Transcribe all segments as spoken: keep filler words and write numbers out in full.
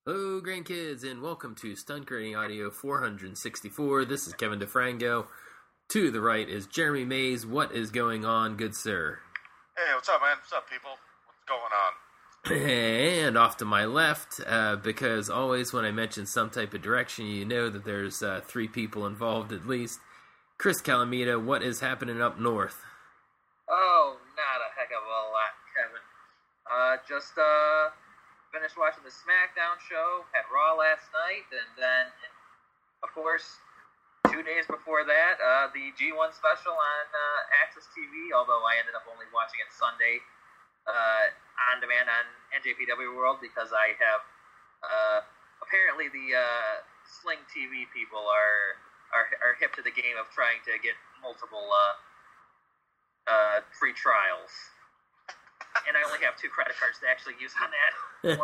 Hello, grandkids, and welcome to Stunt Grading Audio four sixty-four. This is Kevin DeFrango. To the right is Jeremy Mays. What is going on, good sir? Hey, what's up, man? What's up, people? What's going on? And off to my left, uh, because always when I mention some type of direction, you know that there's uh, three people involved at least. Chris Calamita, what is happening up north? Oh, not a heck of a lot, Kevin. Uh, just, uh... finished watching the SmackDown show at Raw last night, and then, of course, two days before that, uh, the G one special on uh, Access T V, although I ended up only watching it Sunday uh, on demand on N J P W World because I have, uh, apparently the uh, Sling T V people are, are are hip to the game of trying to get multiple uh, uh, free trials. And I only have two credit cards to actually use on that.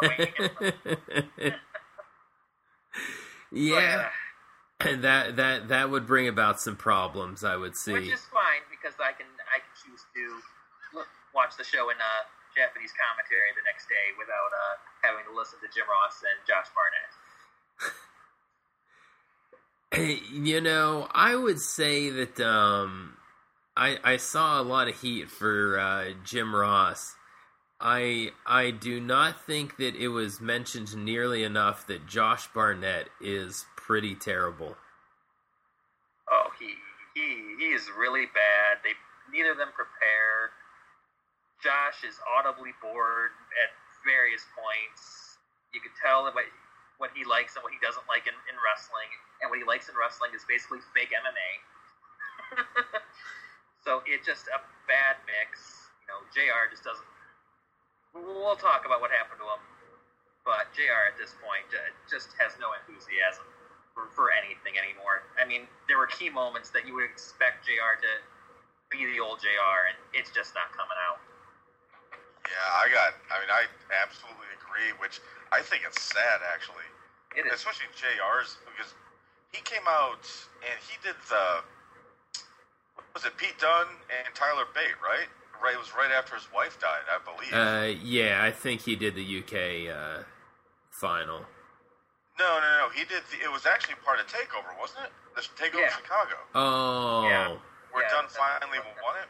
Yeah, but, uh, that that that would bring about some problems, I would see. Which is fine because I can I can choose to look, watch the show in uh, Japanese commentary the next day without uh, having to listen to Jim Ross and Josh Barnett. You know, I would say that um, I I saw a lot of heat for uh, Jim Ross. I I do not think that it was mentioned nearly enough that Josh Barnett is pretty terrible. Oh, he he he is really bad. They neither of them prepared. Josh is audibly bored at various points. You could tell that what, what he likes and what he doesn't like in, in wrestling, and what he likes in wrestling is basically fake M M A. So it's just a bad mix. You know, J R just doesn't. We'll talk about what happened to him, but J R at this point uh, just has no enthusiasm for, for anything anymore. I mean, there were key moments that you would expect J R to be the old J R, and it's just not coming out. Yeah, I got, I mean, I absolutely agree, which I think it's sad, actually. It is. Especially J R's, because he came out and he did the, was it Pete Dunne and Tyler Bate, right? Right, it was right after his wife died, I believe. Uh, yeah, I think he did the U K uh, final. No, no, no. He did. The, it was actually part of Takeover, wasn't it? The Takeover Yeah. Chicago. Oh, Yeah. Where Yeah, Dunn finally okay. won it.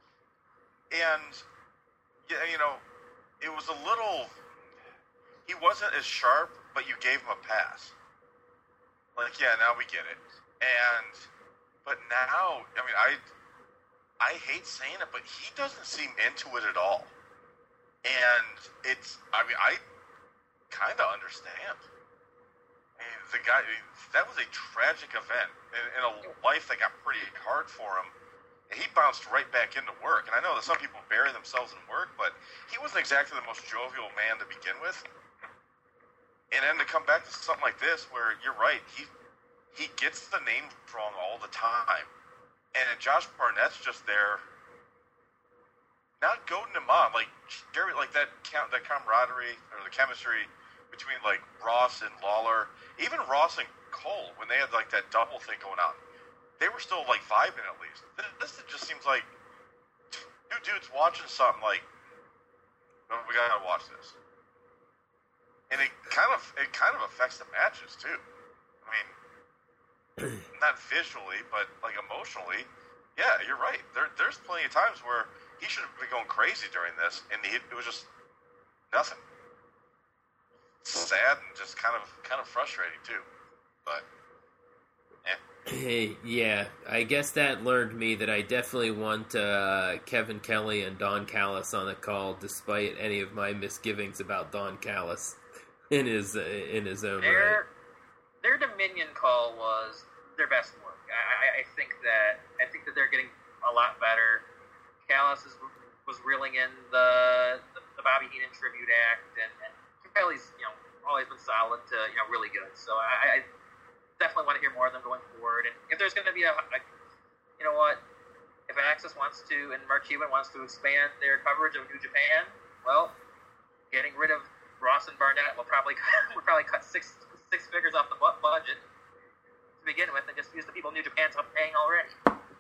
And yeah, you know, it was a little. He wasn't as sharp, but you gave him a pass. Like, yeah, now we get it. And but now, I mean, I. I hate saying it, but he doesn't seem into it at all. And it's, I mean, I kind of understand. I mean, the guy, that was a tragic event in, in a life that got pretty hard for him. And he bounced right back into work. And I know that some people bury themselves in work, but he wasn't exactly the most jovial man to begin with. And then to come back to something like this, where you're right, he he gets the name wrong all the time. And Josh Barnett's just there, not goading him on, like Jerry, like that that camaraderie or the chemistry between like Ross and Lawler, even Ross and Cole when they had like that double thing going on, they were still like vibing at least. This, this just seems like two dudes watching something like, oh, we gotta watch this, and it kind of it kind of affects the matches too. I mean. Not visually, but like emotionally, yeah, you're right. There, there's plenty of times where he should have been going crazy during this, and he, it was just nothing. Sad and just kind of, kind of frustrating too. But, yeah. Hey, yeah, I guess that learned me that I definitely want uh, Kevin Kelly and Don Callis on the call, despite any of my misgivings about Don Callis in his uh, in his own Their, right. their Dominion call was their best work. I, I think that I think that they're getting a lot better. Callis is, was reeling in the, the the Bobby Heenan tribute act, and, and Kelly's you know always been solid to you know really good. So I, I definitely want to hear more of them going forward. And if there's going to be a, a you know what, if Access wants to and Mark Cuban wants to expand their coverage of New Japan, well, getting rid of Ross and Barnett will probably will probably cut six six figures off the budget to begin with, and just use the people New Japan's paying already.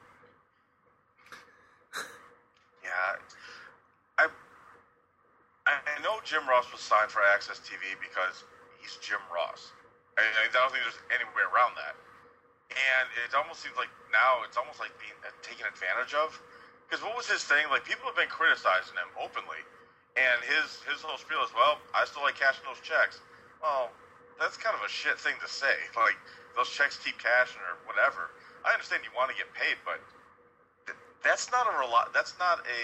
Yeah, I I know Jim Ross was signed for Access T V because he's Jim Ross. I, I don't think there's any way around that. And it almost seems like now it's almost like being uh, taken advantage of. Because what was his thing? Like, people have been criticizing him openly. And his, his whole spiel is, well, I still like cashing those checks. Well, that's kind of a shit thing to say. Like, those checks keep cashing or whatever. I understand you want to get paid, but th- that's not a rel- that's not a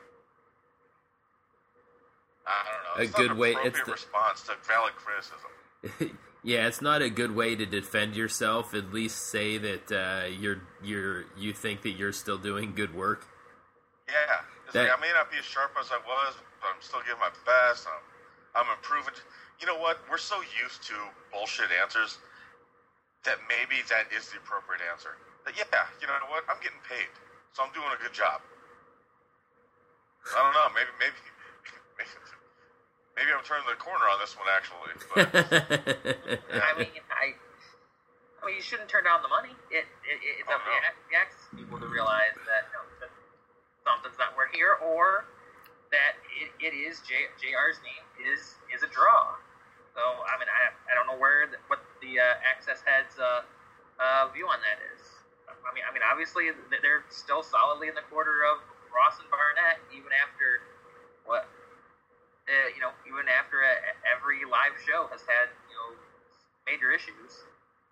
I don't know. A It's good not an way. appropriate It's the, response to valid criticism. yeah, it's not a good way to defend yourself. At least say that uh, you're you're you think that you're still doing good work. Yeah, it's That- like I may not be as sharp as I was, but I'm still giving my best. I'm, I'm improving. You know what? We're so used to bullshit answers that maybe that is the appropriate answer. That, yeah, you know what? I'm getting paid, so I'm doing a good job. I don't know. Maybe, maybe, maybe, maybe I'm turning the corner on this one, actually. But, I mean, I, I mean, you shouldn't turn down the money. It, it, it it's Oh, up no. to the access people to realize that, you know, that something's not working here, or that it, it is J, JR's name is is a draw. So I mean, I I don't know where the, what the uh, access heads uh, uh, view on that is. I mean, I mean, obviously they're still solidly in the quarter of Ross and Barnett, even after what uh, you know, even after a, every live show has had, you know, major issues.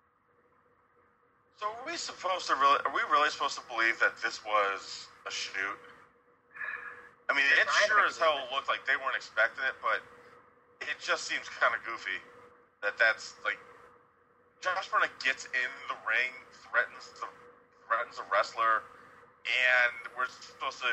so are we supposed to really? Are we really supposed to believe that this was a shoot? I mean, it I sure think as it hell was. looked like they weren't expecting it, but it just seems kind of goofy that that's like Josh Barnett gets in the ring, threatens the threatens a wrestler, and we're supposed to.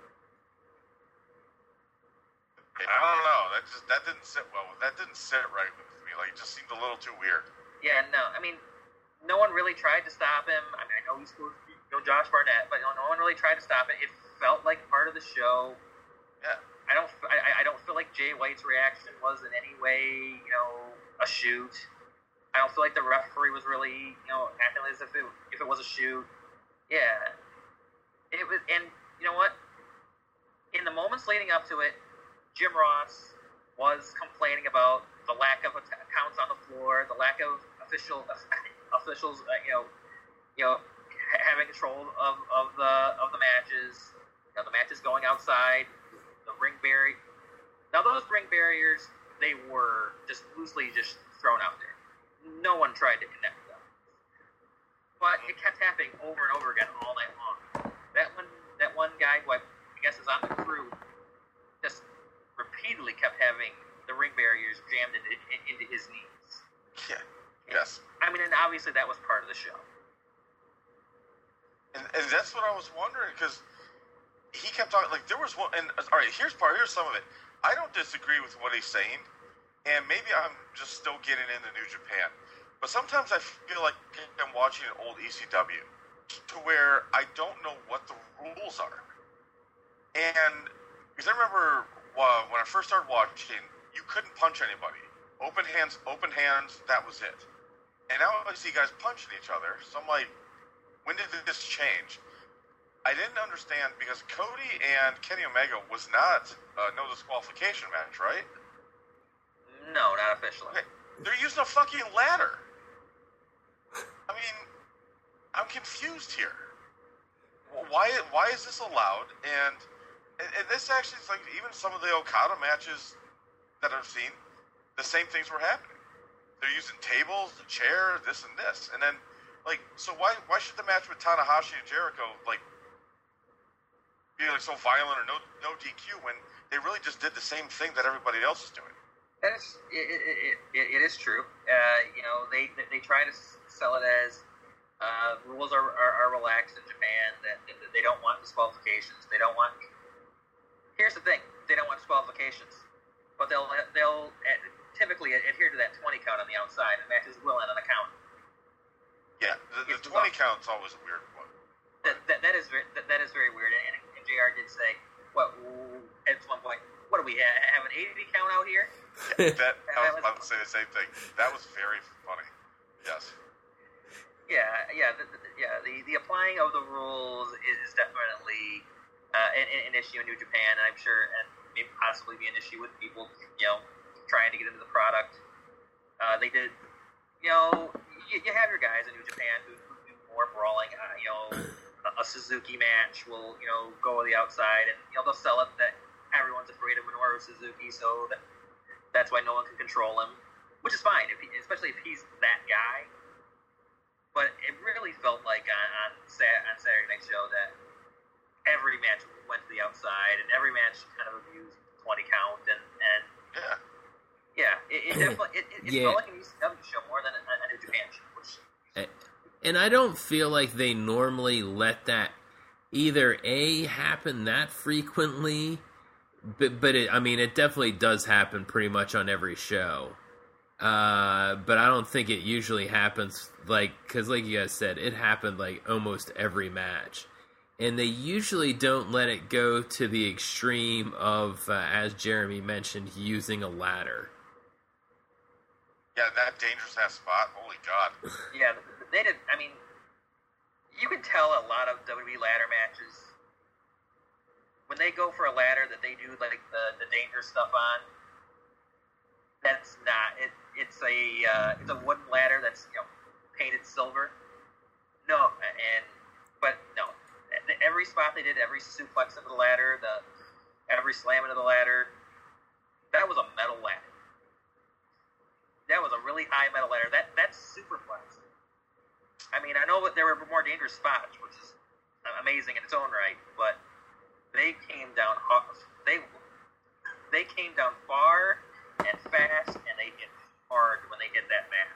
I don't know. That just that didn't sit well. That didn't sit right with me. Like, it just seemed a little too weird. Yeah, no, I mean, no one really tried to stop him. I mean, I know he's supposed to be, you know, Josh Barnett, but you know, no one really tried to stop it. It felt like part of the show. Yeah. I don't, I, I don't feel like Jay White's reaction was in any way, you know, a shoot. I don't feel like the referee was really, you know, acting as if it, if it was a shoot. Yeah, it was, and you know what? In the moments leading up to it, Jim Ross was complaining about the lack of accounts on the floor, the lack of official officials, uh, you know, you know, ha- having control of, of the of the matches. You know, the matches going outside, the ring barrier. Now those ring barriers, they were just loosely just thrown out there. No one tried to connect them, but it kept happening over and over again all night long. That one, that one guy who I guess is on the crew, just repeatedly kept having the ring barriers jammed into, into his knees. Yeah. Yes. I mean, and obviously that was part of the show. And, and that's what I was wondering, because he kept talking, like, there was one, and, all right, here's part, here's some of it. I don't disagree with what he's saying, and maybe I'm just still getting into New Japan, but sometimes I feel like I'm watching an old E C W, to where I don't know what the rules are. And, because I remember uh, when I first started watching, you couldn't punch anybody. Open hands, open hands, that was it. And now I see guys punching each other, so I'm like, when did this change? I didn't understand, because Cody and Kenny Omega was not a no disqualification match, right? No, not officially. Okay, they're using a fucking ladder. I mean, I'm confused here. Why? Why is this allowed? And, and, and this actually is like even some of the Okada matches that I've seen, the same things were happening. They're using tables, the chair, this and this, and then like, so why why should the match with Tanahashi and Jericho like be like so violent or no no D Q when they really just did the same thing that everybody else is doing? That is, it, it, it, it is true. Uh, you know, they, they they try to sell it as uh, rules are, are, are relaxed in Japan. That, that they don't want disqualifications. They don't want. Here's the thing: they don't want disqualifications, but they'll they'll typically adhere to that twenty count on the outside, and matches will end on a count. Yeah, the, the It's twenty bizarre. count's always a weird one. That, that, that is very, that, that is very weird. And, and J R did say, "What at one point? What do we have, have an eighty count out here?" That I was about to say the same thing. That was very funny. Yes. Yeah, yeah, the, the, yeah. The, the applying of the rules is definitely uh, an, an issue in New Japan, and I'm sure, and maybe possibly be an issue with people, you know, trying to get into the product. Uh, they did, you know, you, you have your guys in New Japan who, who do more brawling. Uh, you know, a, a Suzuki match will, you know, go to the outside, and you know they'll sell it that everyone's afraid of Minoru Suzuki, so that, that's why no one can control him, which is fine, if he, especially if he's that guy. But it really felt like on on, Sat- on Saturday Night Show that every match went to the outside, and every match kind of abused twenty count, and and Yeah. yeah, it, it definitely it, it, it Yeah. felt like an E C W show more than a, a New Japan show. Which, And I don't feel like they normally let that either A, happen that frequently, but, but it, I mean, it definitely does happen pretty much on every show. Uh, but I don't think it usually happens, like, because like you guys said, it happened like almost every match. And they usually don't let it go to the extreme of, uh, as Jeremy mentioned, using a ladder. Yeah, that dangerous ass spot. Holy God. yeah, they did. I mean, you can tell a lot of W W E ladder matches when they go for a ladder that they do like the the dangerous stuff on. That's not it. It's a uh, it's a wooden ladder that's you know painted silver. No, and but no, every spot they did, every suplex into the ladder, the every slam into the ladder, that was a metal ladder. That was a really high metal ladder. That that's superplex. I mean, I know that there were more dangerous spots, which is amazing in its own right, but they came down hard. They they came down far and fast, and they hit hard when they hit that mat.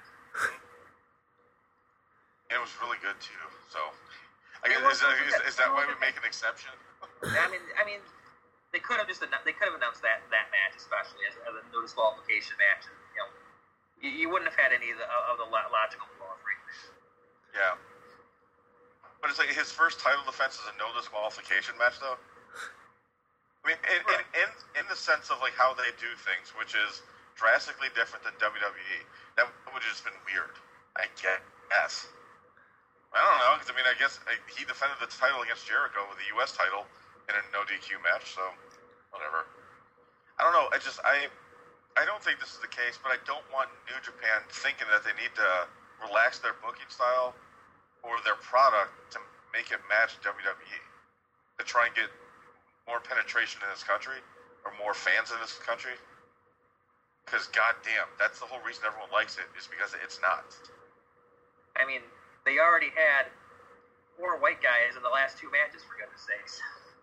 It was really good too. So, I guess, is, is, is that why we make an exception? I mean, I mean, they could have just annou- they could have announced that that match, especially as, as a no disqualification match, and you know, you, you wouldn't have had any of the, of the logical flaws right there. Yeah. But it's like his first title defense is a no disqualification match, though. I mean, in, Right. in, in in the sense of like how they do things, which is drastically different than W W E. That would have just been weird, I guess. I don't know, because I mean, I guess like, he defended the title against Jericho with the U S title in a no D Q match, so whatever. I don't know. I just I I don't think this is the case, but I don't want New Japan thinking that they need to relax their booking style or their product to make it match W W E, to try and get more penetration in this country or more fans in this country. Because goddamn, that's the whole reason everyone likes it, is because it's not. I mean, they already had four white guys in the last two matches, for goodness sakes.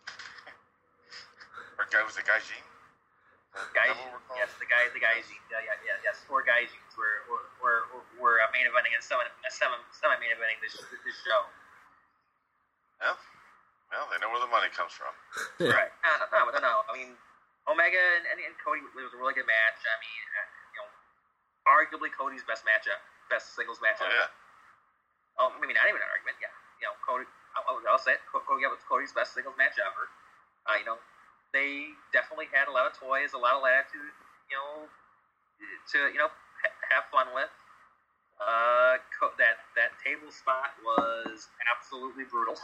Or guy was it Gaijin? Gaijin, yes, the guy, the Gaijin, yeah, yeah, yeah, yes, four Gaijins were were were, were uh, main eventing and semi semi semi main eventing this this show. Yeah. Well, they know where the money comes from. Right? No, no, no, no. I mean, Omega and, and, and Cody was a really good match. I mean, you know, arguably Cody's best matchup, best singles matchup. Oh yeah. Oh, I mean, not even an argument. Yeah, you know, Cody. I'll, I'll say it. Cody was Cody's best singles match ever. Uh, you know, they definitely had a lot of toys, a lot of latitude. You know, to you know ha- have fun with. Uh, co- that that table spot was absolutely brutal.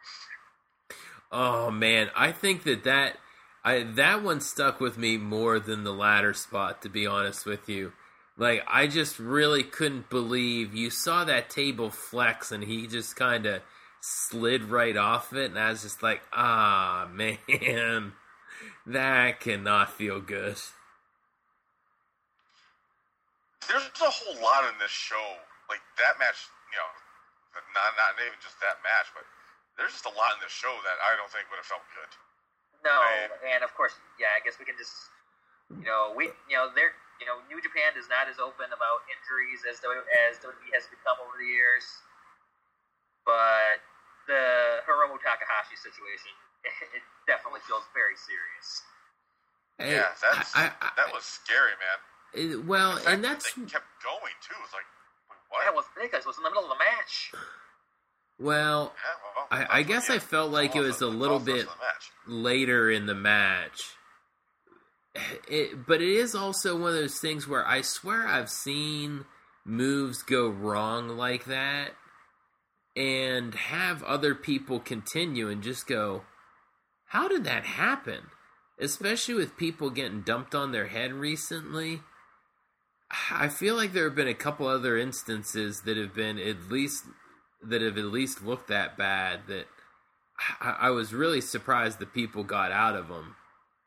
Oh man, I think that that I that one stuck with me more than the ladder spot, to be honest with you. Like, I just really couldn't believe you saw that table flex and he just kind of slid right off it, and I was just like, ah man, that cannot feel good. There's a whole lot in this show. Like that match, you know, not not even just that match, but there's just a lot in this show that I don't think would have felt good. No, Right. and of course, yeah, I guess we can just, you know, we, you know, they're, you know, New Japan is not as open about injuries as W as W W E has become over the years, but the Hiromu Takahashi situation, it, it definitely feels very serious. Hey, Yeah, that's I- I- that was scary, man. it- well, The fact and that that's they kept going too. It's like, wait, what? That was ridiculous. It was in the middle of the match. well. Yeah, well, I, that's I what- guess yeah, I felt like it was almost a the- little almost the bit rest of the match. later in the match. It, but it is also one of those things where I swear I've seen moves go wrong like that and have other people continue and just go, how did that happen? Especially with people getting dumped on their head recently. I feel like there have been a couple other instances that have been at least that have at least looked that bad that I, I was really surprised that people got out of them.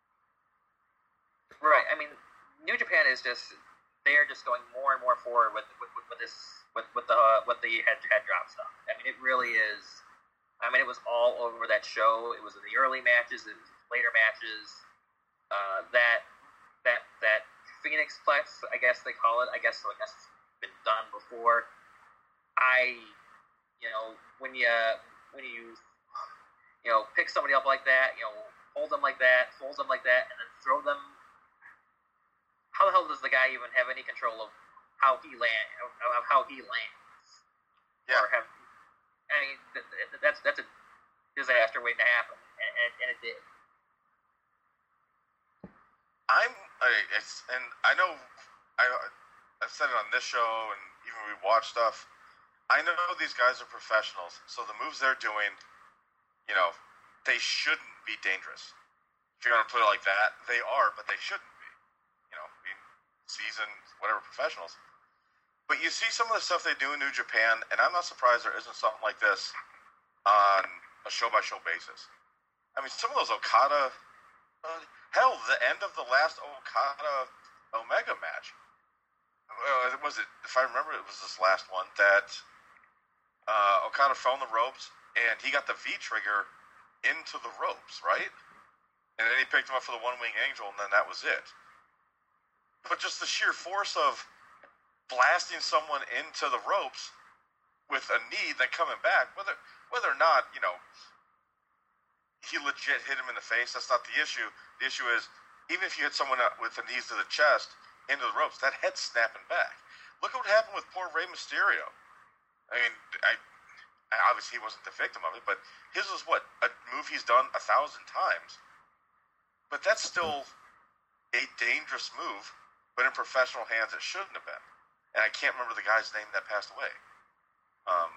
Right. I mean, New Japan is just they are just going more and more forward with with, with, with this with with the uh, with the head head drop stuff. I mean, it really is. I mean, it was all over that show. It was in the early matches, it was in the later matches. Uh, that that that Phoenix Plex, I guess they call it. I guess I guess it's been done before. I, you know, when you when you you know pick somebody up like that, you know, hold them like that, fold them like that, and then throw them. How the hell does the guy even have any control of how he land of how he lands? Yeah. Or have, I mean, that's that's a disaster waiting to happen, and, and, and it did. I'm, I, it's, and I know, I, I've said it on this show, and even we watch stuff. I know these guys are professionals, so the moves they're doing, you know, they shouldn't be dangerous. If you're gonna put it like that, they are, but they shouldn't be. You know, I mean, seasoned, whatever, professionals. But you see some of the stuff they do in New Japan, and I'm not surprised there isn't something like this on a show-by-show basis. I mean, some of those Okada. Uh, hell, the end of the last Okada Omega match. Uh, was it? If I remember, it was this last one that uh, Okada fell in the ropes and he got the V trigger into the ropes, right? And then he picked him up for the one wing angel, and then that was it. But just the sheer force of blasting someone into the ropes with a knee, then coming back, whether whether or not you know. He legit hit him in the face. That's not the issue. The issue is, even if you hit someone with the knees to the chest, into the ropes, that head's snapping back. Look at what happened with poor Rey Mysterio. I mean, I, I obviously he wasn't the victim of it, but his was what, a move he's done a thousand times. But that's still a dangerous move, but in professional hands it shouldn't have been. And I can't remember the guy's name that passed away. Um...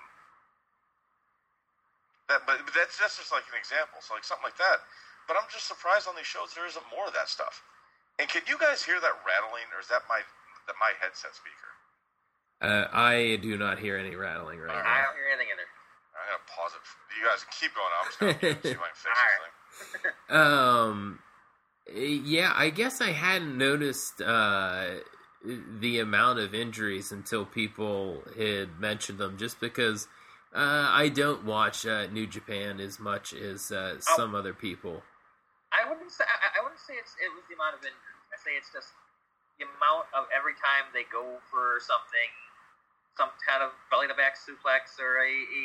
That, but, but that's, that's just like an example, so like something like that. But I'm just surprised on these shows there isn't more of that stuff. And can you guys hear that rattling, or is that my that my headset speaker? Uh, I do not hear any rattling right I now. don't hear anything either. I'm gonna pause it. You guys keep going. I'm just gonna see if I can fix this thing. Um, yeah, I guess I hadn't noticed uh, the amount of injuries until people had mentioned them, just because. Uh, I don't watch uh, New Japan as much as uh, some oh. other people. I wouldn't say I, I wouldn't say it's it was the amount of injuries. I say it's just the amount of every time they go for something, some kind of belly to back suplex or a a,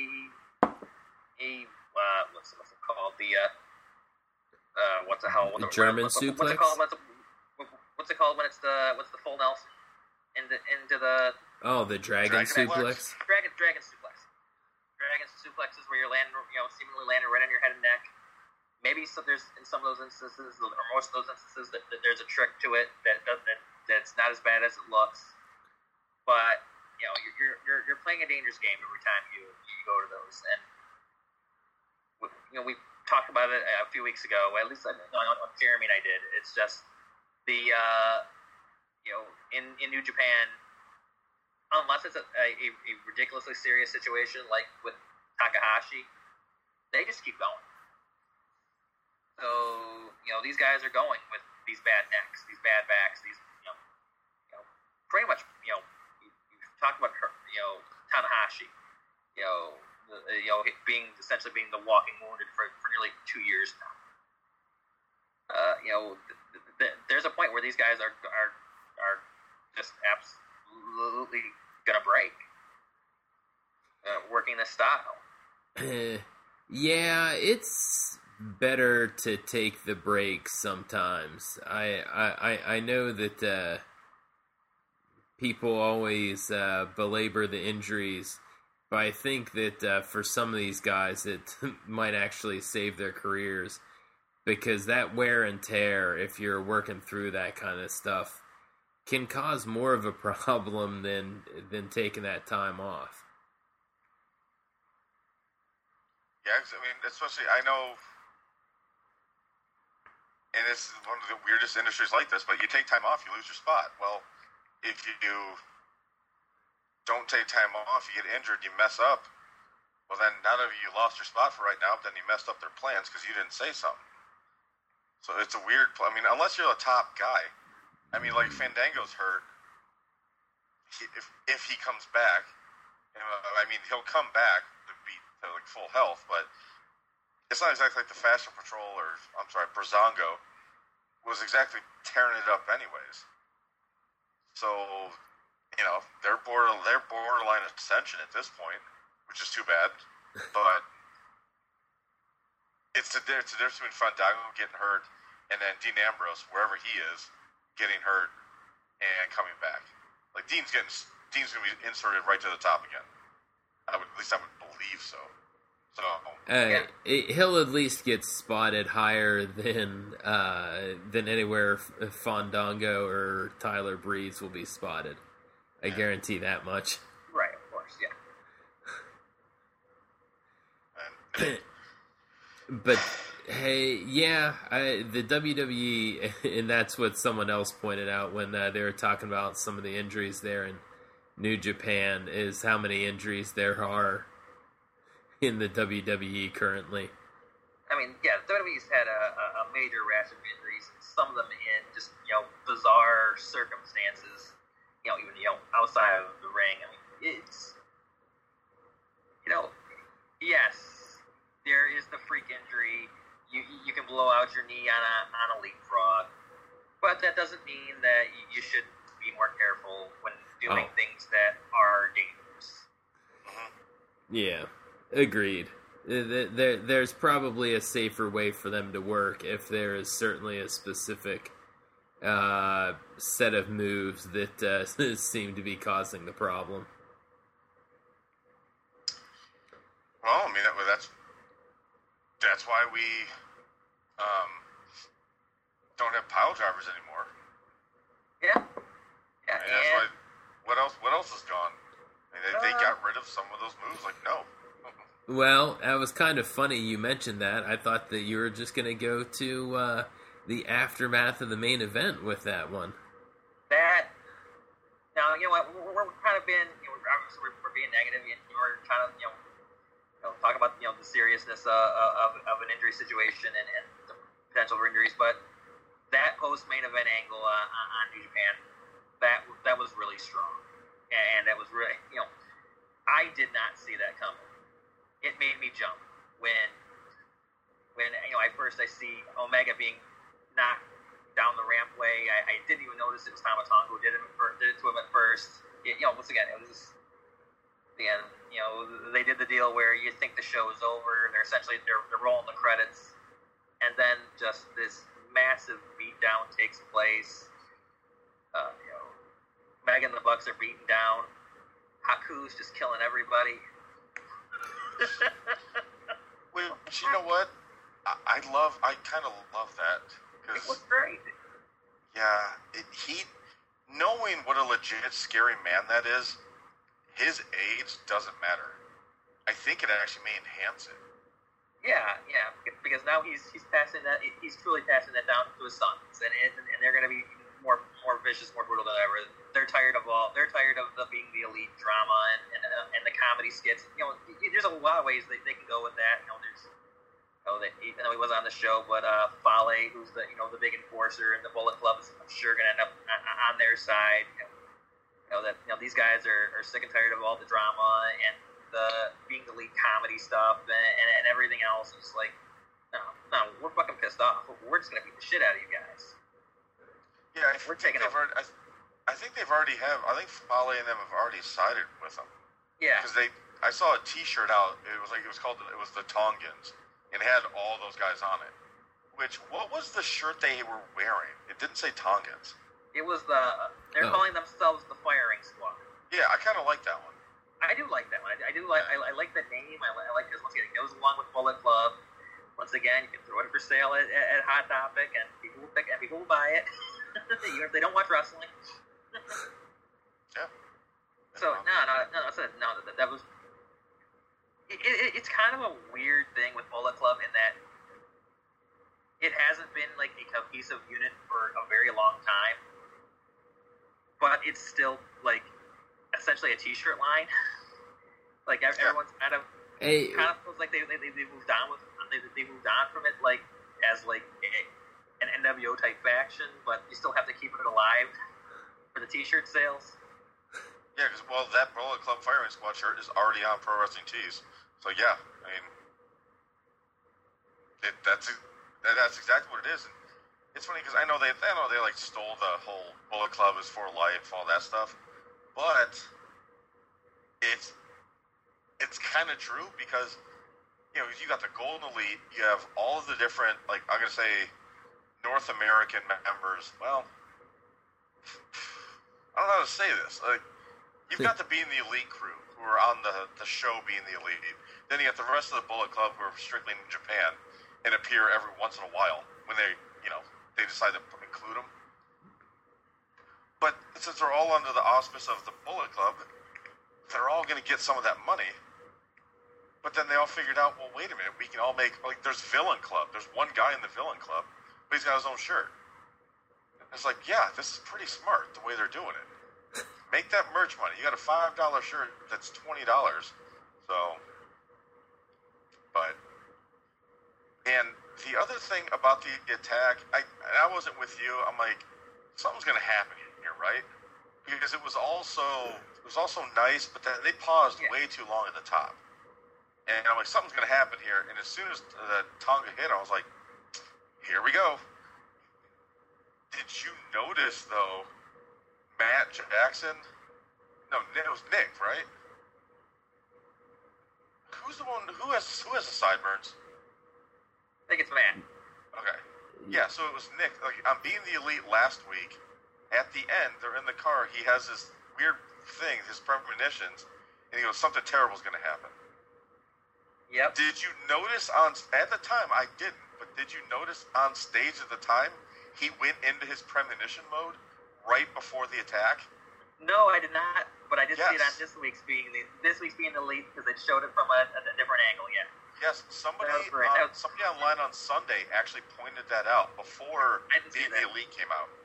a uh, what's what's it called the uh, uh what the hell what the, German what, suplex. What's it called? What's, it, what's it called when it's the what's the full Nelson into into the oh the dragon, dragon suplex. Dragon dragon suplex. Dragon suplexes where you're landing, you know, seemingly landing right on your head and neck. Maybe so there's in some of those instances, or most of those instances, that, that there's a trick to it that that that's not as bad as it looks. But you know, you're you're you're playing a dangerous game every time you, you go to those. And you know, we talked about it a few weeks ago. At least on, on Jeremy and I did. It's just the uh, you know, in in New Japan. Unless it's a, a, a ridiculously serious situation like with Takahashi, they just keep going. So, you know, these guys are going with these bad necks, these bad backs, these, you know, you know pretty much, you know, you, you talk about, you know, Tanahashi, you know, the, you know, being, essentially being the walking wounded for, for nearly two years now. Uh, you know, th- th- there's a point where these guys are, are, are just absolutely absolutely gonna break uh, working this style. Uh, yeah, it's better to take the break sometimes. I I, I know that uh, people always uh, belabor the injuries, but I think that uh, for some of these guys it might actually save their careers, because that wear and tear, if you're working through that kind of stuff, can cause more of a problem than than taking that time off. Yeah, I mean, especially, I know, and it's one of the weirdest industries like this, but you take time off, you lose your spot. Well, if you don't take time off, you get injured, you mess up, well then not only you lost your spot for right now, but then you messed up their plans because you didn't say something. So it's a weird, I mean, unless you're a top guy. I mean, like Fandango's hurt. He, if if he comes back, you know, I mean, he'll come back to be to like full health, but it's not exactly like the Fashion Patrol or I'm sorry, Breezango was exactly tearing it up anyways. So, you know, they're border they're borderline ascension at this point, which is too bad. But it's the it's the difference between Fandango getting hurt and then Dean Ambrose, wherever he is, getting hurt and coming back. Like Dean's getting Dean's gonna be inserted right to the top again. I would at least I would believe so. So uh, yeah. it, he'll at least get spotted higher than uh, than anywhere Fandango or Tyler Breeze will be spotted. I yeah. guarantee that much. Right, of course, yeah. and, But hey, yeah, I, the W W E, and that's what someone else pointed out when uh, they were talking about some of the injuries there in New Japan, is how many injuries there are in the W W E currently. I mean, yeah, W W E's had a, a major rash of injuries, some of them in just, you know, bizarre circumstances, you know, even, you know, outside of the ring. I mean, it's, you know, yes, there is the freak injury. You you can blow out your knee on a on a leapfrog, but that doesn't mean that you should be more careful when doing Oh. things that are dangerous. Yeah, agreed. There, there- there's probably a safer way for them to work if there is certainly a specific uh, set of moves that uh, seem to be causing the problem. well, I mean that, that's that's why we um, don't have pile drivers anymore. Yeah, yeah, I mean, that's and why. What else? What else is gone? I mean, they, they Uh, got rid of some of those moves. Like no. Well, that was kind of funny you mentioned that. I thought that you were just going to go to uh, the aftermath of the main event with that one. that. Now you know what we're, we're kind of being, you know, we're, obviously we're, we're being negative, and we're trying to, you know, you know, talk about, you know, the seriousness uh, of of an injury situation and, and the potential for injuries, but that post main event angle uh, on on New Japan, that that was really strong, and that was really, you know, I did not see that coming. It made me jump when when you know, at first I see Omega being knocked down the rampway. I, I didn't even notice it was Tama Tonga who did it for, did it to him at first. It, you know, once again, it was the end. You know, they did the deal where you think the show is over. They're essentially they're, they're rolling the credits, and then just this massive beatdown takes place. Uh, you know, Meg and the Bucks are beaten down. Haku's just killing everybody. Wait, but you know what? I, I love. I kind of love that It was because great. yeah, it, he knowing what a legit scary man that is. His age doesn't matter. I think it actually may enhance it. Yeah, yeah, because now he's he's passing that he's truly passing that down to his sons, and and, and they're going to be more more vicious, more brutal than ever. They're tired of all. They're tired of the being the elite drama and and, uh, and the comedy skits. You know, there's a lot of ways they, they can go with that. You know, there's you know that even though he was on the show, but uh, Fale, who's the you know the big enforcer in the Bullet Club, is I'm sure going to end up on their side. You know, you know that you know these guys are, are sick and tired of all the drama and the being the lead comedy stuff and, and, and everything else. It's like, no, no, we're fucking pissed off. We're just gonna beat the shit out of you guys. Yeah, I We're think taking they've over. already, I, I think they've already have. I think Fale and them have already sided with them Yeah, because they. I saw a T-shirt out. It was like it was called. It was the Tongans, and it had all those guys on it. Which what was the shirt they were wearing? It didn't say Tongans. it was the they're Oh. calling themselves the Firing Squad. Yeah, I kind of like that one. I do like that one. I, I do like I, I like the name. I, I like this. Once again, it goes along with Bullet Club. Once again, you can throw it for sale at, at, at Hot Topic, and people will pick and people will buy it, even if they don't watch wrestling. Yeah. So no, no, no, no, no that, that was. It, it, it's kind of a weird thing with Bullet Club in that it hasn't been like a cohesive unit for a very long time. but it's still like essentially a T-shirt line. Like everyone's kind of Hey, kind of feels like they they, they moved on with they, they moved on from it like as like a, an N W O type faction, but you still have to keep it alive for the T-shirt sales. Yeah, because well, that Bullet Club Firing Squad shirt is already on Pro Wrestling Tees. So yeah, I mean, it, that's that's exactly what it is. And it's funny because I know they I know they like stole the whole Bullet Club is for life, all that stuff, but it's it's kind of true because you know you got the Golden Elite, you have all of the different like I'm gonna say North American members. Well, I don't know how to say this. Like you've got the Being the Elite crew who are on the the show Being the Elite. Then you got the rest of the Bullet Club who are strictly in Japan and appear every once in a while when they you know they decide to include them. But since they're all under the auspice of the Bullet Club, they're all going to get some of that money. But then they all figured out, well, wait a minute, we can all make, like, there's Villain Club. There's one guy in the Villain Club, but he's got his own shirt. It's like, yeah, this is pretty smart, the way they're doing it. Make that merch money. You got a five dollar shirt that's twenty dollars. So, but, and the other thing about the attack, I, I wasn't with you. I'm like, something's going to happen here, right? Because it was also it was also nice, but then they paused Yeah. way too long at the top. And I'm like, something's going to happen here. And as soon as the Tonga hit, I was like, here we go. Did you notice, though, Matt Jackson? No, it was Nick, right? Who's the one? Who has who has the sideburns? I think it's Matt. Okay. Yeah, so it was Nick. Like, on Being the Elite last week, at the end, they're in the car. He has this weird thing, his premonitions, and he goes, something terrible is going to happen. Yep. Did you notice on, at the time, I didn't, but did you notice on stage at the time, he went into his premonition mode right before the attack? No, I did not, but I did see it on Yes. this week's Being the this week's Being the Elite because it showed it from a, a different angle. Yeah. Yes, somebody That was great. on, That was- somebody online on Sunday actually pointed that out before I didn't see Being the that. Elite came out.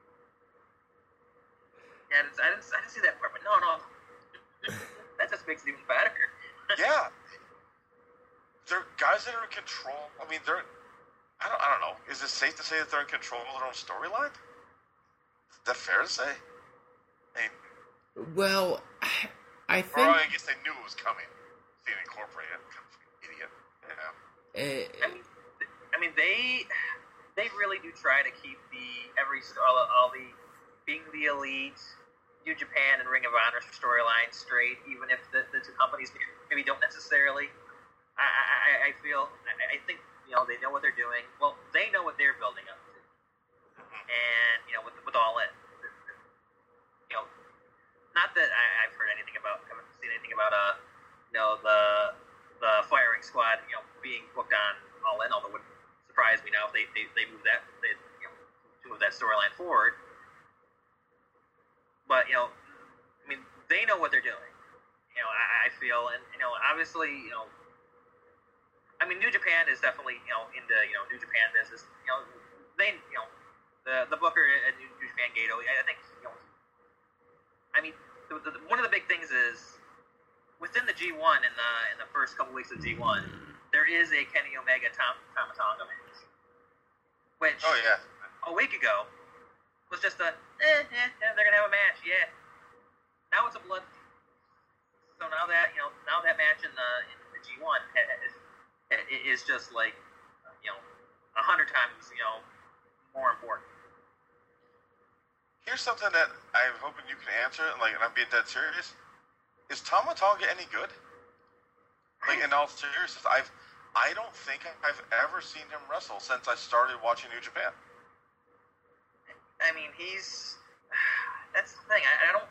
Yeah, I didn't, I didn't, I didn't see that part, but no, no. That just makes it even better. Yeah. They're guys that are in control. I mean, they're. I don't. I don't know. Is it safe to say that they're in control of their own storyline? Is that fair to say? I mean, well, I or think. I guess they knew it was coming. They didn't incorporate it. Idiot. Yeah. Uh, I mean, I mean, they they really do try to keep the every all, all the Being the Elite, New Japan, and Ring of Honor storyline straight, even if the, the two companies maybe don't necessarily. I I, I feel I, I think you know they know what they're doing. Well, they know what they're building up to, and you know with with all it, you know, not that I, I've heard anything about, haven't seen anything about uh, you know the the Firing Squad, you know, being booked on All In, although it wouldn't surprise me now if they they, they move that they you know to move that storyline forward. But you know, I mean, they know what they're doing. You know, I, I feel, and you know, obviously, you know. I mean, New Japan is definitely, you know, into, you know, New Japan business. You know, they, you know, the the Booker at New, New Japan Gato, I think, you know, I mean, the, the, one of the big things is within the G one in the in the first couple weeks of G one, there is a Kenny Omega Tom Tama Tonga match, which Oh yeah. a week ago was just a eh, eh, eh, they're gonna have a match, yeah. Now it's a blood. So now that you know, now that match in the in the G one is. It is just like, you know, a hundred times, you know, more important. Here's something that I'm hoping you can answer, and like, and I'm being dead serious. Is Tama Tonga any good? Like, in all seriousness, I've, I don't think I've ever seen him wrestle since I started watching New Japan. I mean, he's. That's the thing. I, I don't.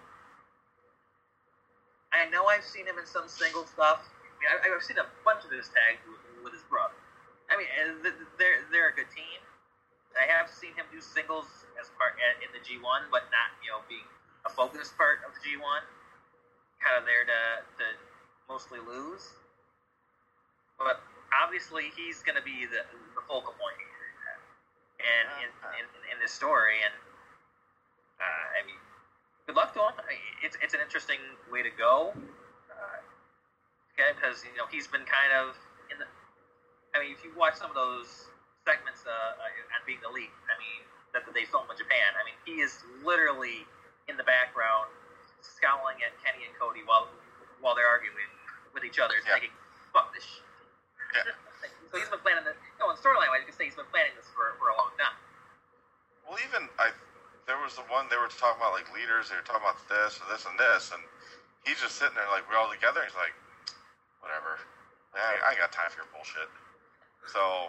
I know I've seen him in some single stuff. I mean, I, I've seen a bunch of his tags with, with his brother. I mean, they're they're a good team. I have seen him do singles as part in the G one, but not you know being a focused part of the G one. Kind of there to to mostly lose. But obviously, he's going to be the, the focal point here, and in, in, in this story. And uh, I mean, good luck to him. I mean, it's it's an interesting way to go. Uh, okay, because you know he's been kind of in the. I mean, if you watch some of those segments uh, on Being the Elite, I mean that, that they film in Japan. I mean, he is literally in the background, scowling at Kenny and Cody while while they're arguing with each other, Yeah. thinking, "Fuck this shit." Yeah. So he's been planning this. You know, in storyline-wise, you can say he's been planning this for for a long time. Well, even I, there was the one they were talking about like leaders. They were talking about this and this and this, and he's just sitting there like we're all together. He's like, whatever. I, I ain't got time for your bullshit. So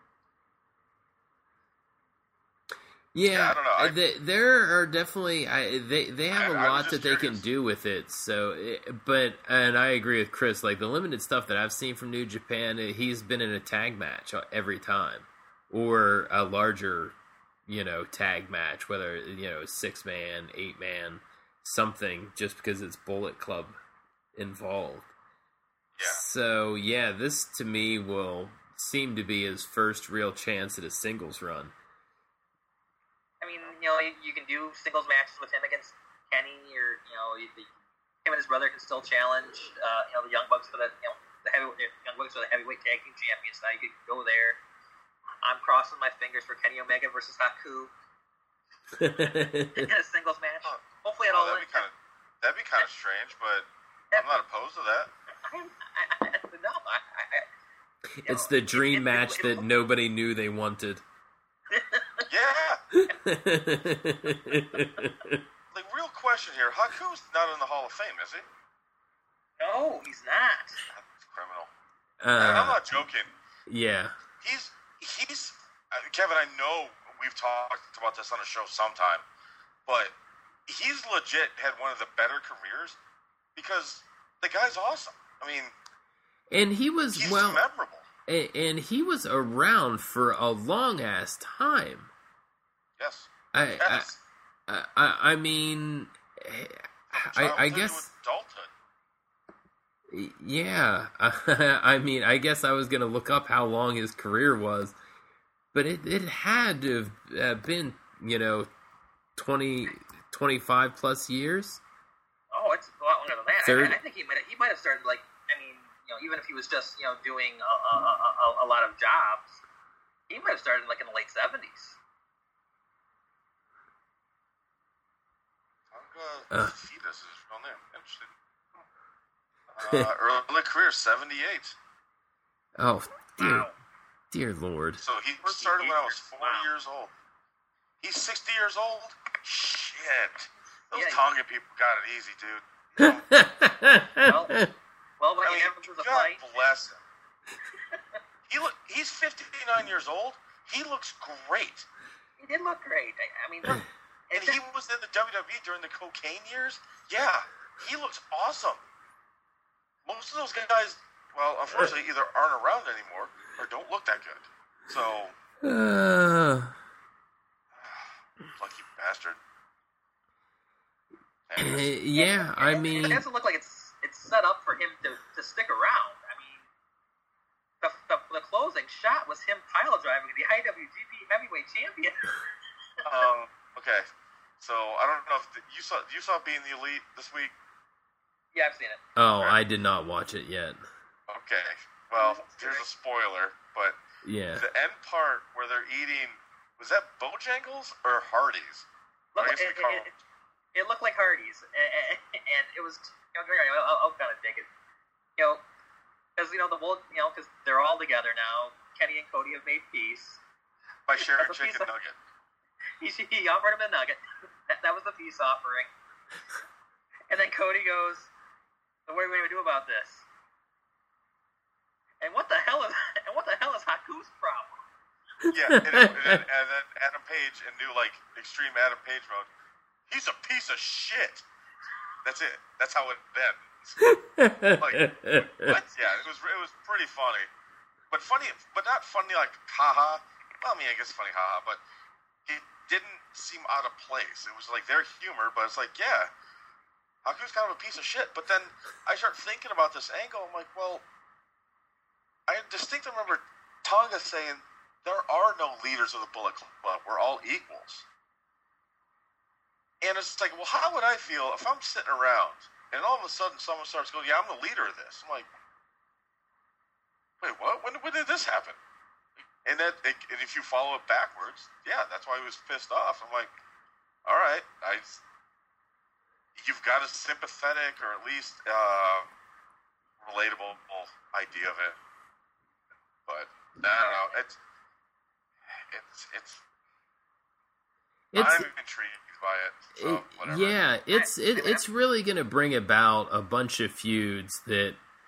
Yeah, Yeah, I don't know. I- they, there are definitely I, they they have a I- I was lot just that they can curious. do with it. So, it, but and I agree with Chris. Like the limited stuff that I've seen from New Japan, eh, he's been in a tag match every time, or a larger, you know, tag match, whether you know six man, eight man, something, just because it's Bullet Club involved. yeah, So yeah, this to me will seem to be his first real chance at a singles run. I mean, you know, you, you can do singles matches with him against Kenny, or you know, you, him and his brother can still challenge, uh, you know, the Young Bucks for the, you know, the heavy the Young Bucks are the heavyweight tag team champions. Now you could go there. I'm crossing my fingers for Kenny Omega versus Haku in a singles match. Huh. Hopefully, it oh, all that'd be kind of that'd be kind of strange, but I'm not opposed to that. I, I, I, no, I, I, you It's know, the dream it- it- match it- that nobody knew they wanted. Yeah, like real question here. Haku's not in the Hall of Fame, is he? No, he's not. That's criminal. And I'm uh, not joking. yeah. He's he's uh, Kevin. I know we've talked about this on the show sometime, but he's legit had one of the better careers because the guy's awesome. I mean, And he was, he's well, memorable. a- and he was around for a long ass time. Yes. I, Yes. I, I, I mean, I, I Childhood guess, to adulthood. yeah. I mean, I guess I was gonna look up how long his career was, but it, it had to have uh, been, you know, twenty, twenty-five plus years. Oh, it's a lot longer than that. Third- I, I think he might have, he might have started like I mean, you know, even if he was just you know doing a, a, a, a lot of jobs, he might have started like in the late seventies. Uh, Uh. Fetus is his real name. Interesting. Uh, early career, seventy-eight. Oh, dear, Wow. dear Lord. So he started when I was four Wow. years old. He's sixty years old? Shit. Those Yeah. Tonga people got it easy, dude. Well, well, when I he mean, happens to the God fight, bless him. He look, he's fifty-nine years old. He looks great. he did look great. I, I mean, look, And he was in the W W E during the cocaine years. Yeah, he looks awesome. Most of those guys, well, unfortunately, either aren't around anymore or don't look that good. So, Uh, lucky bastard. eh, Anyways, yeah, I it, mean, it doesn't look like it's it's set up for him to, to stick around. I mean, the, the the closing shot was him pile driving the I W G P Heavyweight Champion. um, okay. So I don't know if the, you saw you saw Being the Elite this week. Yeah, I've seen it. oh, I did not watch it yet. Okay. Well, here's a spoiler, but Yeah. the end part where they're eating, was that Bojangles or Hardee's? Look, I guess it, they call it, it, it looked like Hardy's, and, and it was. You know, I'll, I'll kind of dig it. You know, because you know the whole, you know, because they're all together now. Kenny and Cody have made peace. by sharing That's a piece chicken of- nugget. He, he offered him a nugget. That, that was the peace offering. And then Cody goes, "So what are we going to do about this?" And what the hell is and what the hell is Haku's problem? Yeah, and, and, and, and then Adam Page in new like extreme Adam Page mode. He's a piece of shit. That's it. That's how it ends. Like, what? Yeah, it was it was pretty funny, but funny, but not funny like haha. Well, I mean, I guess funny haha, but it didn't seem out of place. It was like their humor, but it's like, yeah, Haku's kind of a piece of shit. But then I start thinking about this angle. I'm like, well, I distinctly remember Tonga saying there are no leaders of the Bullet Club. We're all equals. And it's like, well, how would I feel if I'm sitting around and all of a sudden someone starts going, yeah, I'm the leader of this. I'm like, wait, what? When, when did this happen? And that, it, and if you follow it backwards, yeah, that's why he was pissed off. I'm like, all right, I, you've got a sympathetic or at least uh, relatable idea of it, but I don't know. It's it's it's. It's, I'm intrigued by it. So it whatever. Yeah, it's it, it's really going to bring about a bunch of feuds that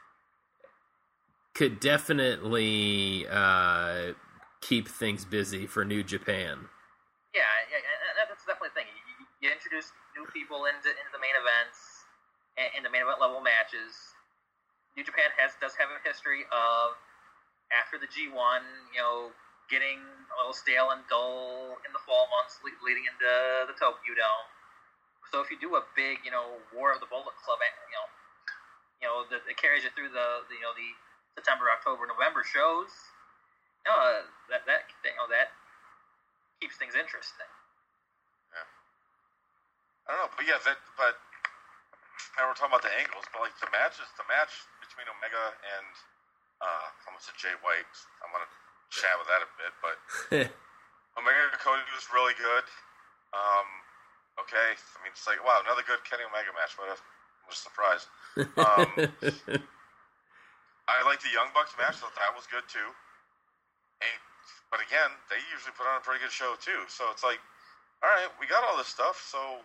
could definitely uh, keep things busy for New Japan. Yeah, yeah, that's definitely the thing. You, you introduce new people into into the main events, in the main event level matches. New Japan has does have a history of after the G one, you know, getting a little stale and dull in the fall months le- leading into the Tokyo Dome. So if you do a big, you know, War of the Bullet Club, you know, you know, that carries you through the, the, you know, the September, October, November shows, you know, uh, that that you know that keeps things interesting. Yeah. I don't know, but yeah, that, but I don't we're talking about the angles, but like the matches, the match between Omega and uh, I almost said Jay White. I'm gonna chat with that a bit, but Omega Cody was really good. Um, okay, I mean it's like wow, another good Kenny Omega match. What a, what a surprise. Um, I like the Young Bucks match, so that was good too. And, but again, they usually put on a pretty good show too. So it's like, all right, we got all this stuff. So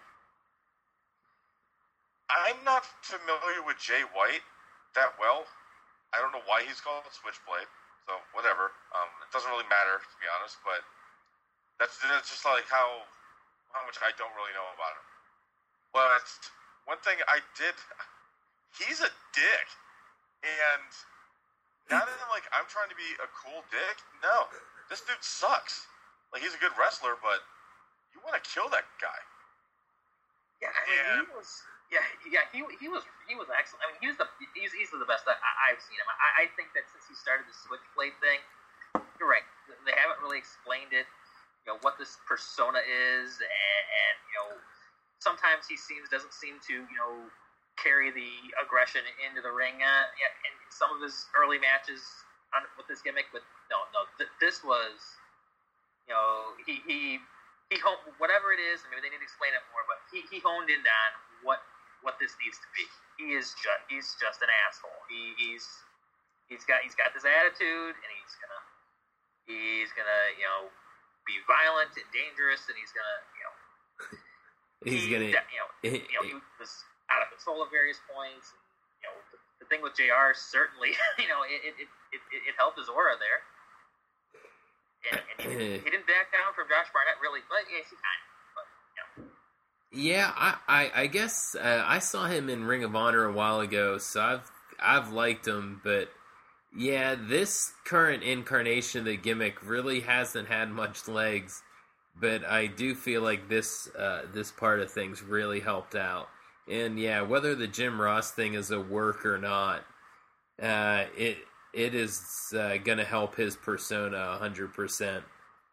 I'm not familiar with Jay White that well. I don't know why he's called Switchblade. So whatever. Um, it doesn't really matter to be honest. But that's that's just like how how much I don't really know about him. But one thing I did, he's a dick, and not in like I'm trying to be a cool dick. No, this dude sucks. Like he's a good wrestler, but you want to kill that guy. Yeah, I mean, and, he was. Yeah, yeah, he he was he was excellent. I mean, he was the he's easily the best I, I've seen him. I, I think that since he started the Switchblade thing, you're right. They haven't really explained it. You know what this persona is, and, and you know sometimes he seems doesn't seem to you know carry the aggression into the ring. Uh, yeah, in some of his early matches on, with this gimmick, but no, no, th- this was you know he he he honed, whatever it is. I mean, they need to explain it more, but he he honed in on what. what this needs to be. He is just he's just an asshole. He, he's he's got he's got this attitude, and he's gonna he's gonna you know be violent and dangerous, and he's gonna you know he's he, gonna you know he, you know he was out of control at various points. And, you know the, the thing with J R certainly you know it it, it, it, it helped his aura there, and, and he, didn't, he didn't back down from Josh Barnett really, but yes he kind of. Yeah, I, I, I guess uh, I saw him in Ring of Honor a while ago, so I've I've liked him, but yeah, this current incarnation of the gimmick really hasn't had much legs. But I do feel like this uh, this part of things really helped out, and yeah, whether the Jim Ross thing is a work or not, uh, it it is uh, going to help his persona a hundred percent.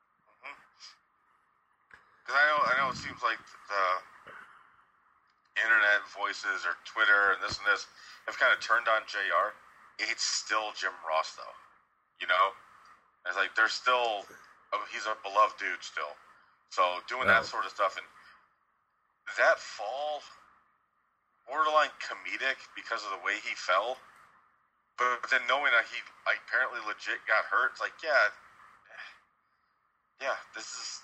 Because I know, I know it seems like the internet voices or Twitter and this and this have kind of turned on J R. It's still Jim Ross, though. You know? It's like, there's still, he's a beloved dude still. So doing oh. that sort of stuff. And that fall, borderline comedic because of the way he fell. But, but then knowing that he like, apparently legit got hurt, it's like, yeah, yeah, this is...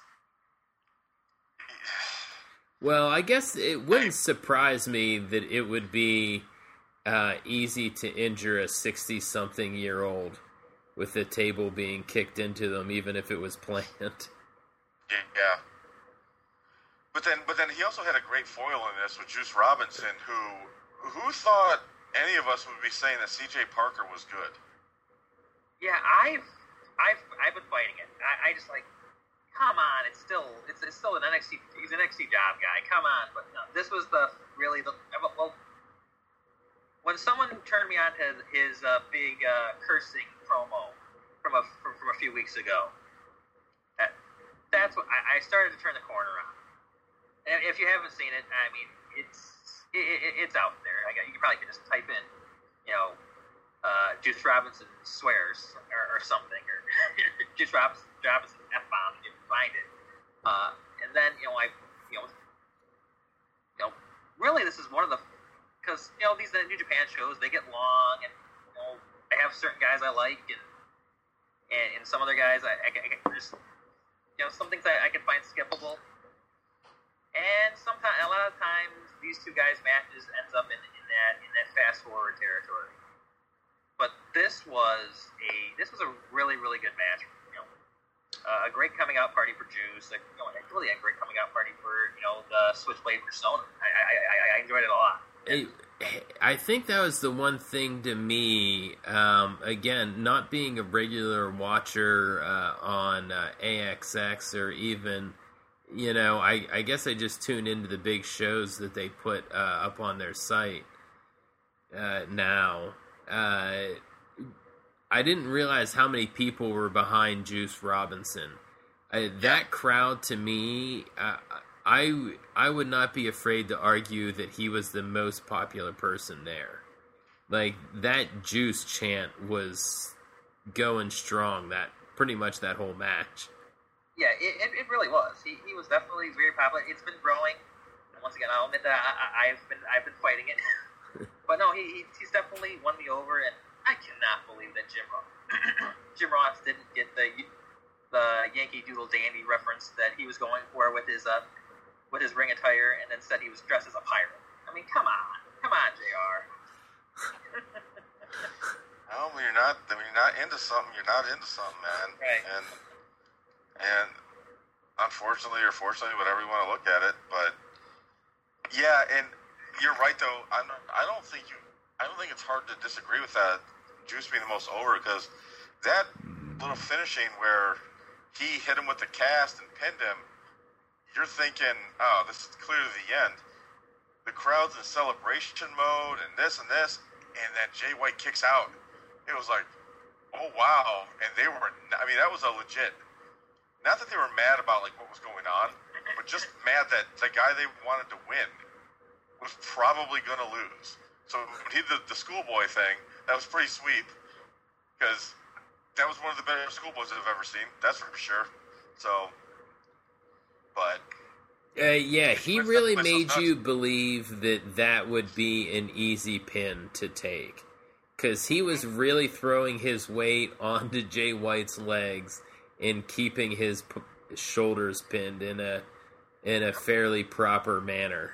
Well, I guess it wouldn't surprise me that it would be uh, easy to injure a sixty-something-year-old with the table being kicked into them, even if it was planned. Yeah. But then, but then he also had a great foil in this with Juice Robinson, who who thought any of us would be saying that C J Parker was good? Yeah, I've I've I've been fighting it. I, I just like. Come on, it's still it's, it's still an N X T. He's an N X T job guy. Come on, but no, this was the really the well. When someone turned me on to his uh, big uh, cursing promo from a from, from a few weeks ago, that, that's what I, I started to turn the corner on. And if you haven't seen it, I mean, it's it, it, it's out there. I got, you probably can just type in, you know, uh, Juice Robinson swears or, or something, or Juice Robinson, Robinson F bomb, you can find it. Uh, and then you know, I, you know, you know, really, this is one of the because you know these uh, New Japan shows, they get long, and you know, I have certain guys I like, and and, and some other guys I, I, I just you know some things I, I can find skippable. And sometimes, a lot of times, these two guys' matches ends up in, in that in that fast forward territory. But this was a this was a really really good match. You know, uh, a great coming out party for Juice. Like, you know, really a great coming out party for you know the Switchblade persona. I I, I, I enjoyed it a lot. I think that was the one thing to me. Um, again, not being a regular watcher uh, on uh, A X X or even. You know, I, I guess I just tune into the big shows that they put uh, up on their site uh, now. Uh, I didn't realize how many people were behind Juice Robinson. Uh, that crowd, to me, uh, I, I would not be afraid to argue that he was the most popular person there. Like, that Juice chant was going strong, that pretty much that whole match. Yeah, it, it, it really was. He he was definitely very popular. It's been growing. And once again, I'll admit that I, I, I've been I've been fighting it, but no, he, he he's definitely won me over. And I cannot believe that Jim Ross Jim Ross didn't get the the Yankee Doodle Dandy reference that he was going for with his uh with his ring attire, and then said he was dressed as a pirate. I mean, come on, come on, J R. No, when you're not when you're not into something, you're not into something, man. Right. And And unfortunately, or fortunately, whatever you want to look at it, but yeah, and you're right though. I'm, I don't think you. I don't think it's hard to disagree with that. Juice being the most over, because that little finishing where he hit him with the cast and pinned him. You're thinking, oh, this is clearly the end. The crowd's in celebration mode, and this and this, and then Jay White kicks out. It was like, oh wow, and they were. I mean, that was a legit. Not that they were mad about like what was going on, but just mad that the guy they wanted to win was probably going to lose. So when he did the schoolboy thing, that was pretty sweet, because that was one of the better schoolboys I've ever seen. That's for sure. So, but uh, yeah, he really made you believe that that would be an easy pin to take, because he was really throwing his weight onto Jay White's legs. In keeping his p- shoulders pinned in a in a fairly proper manner.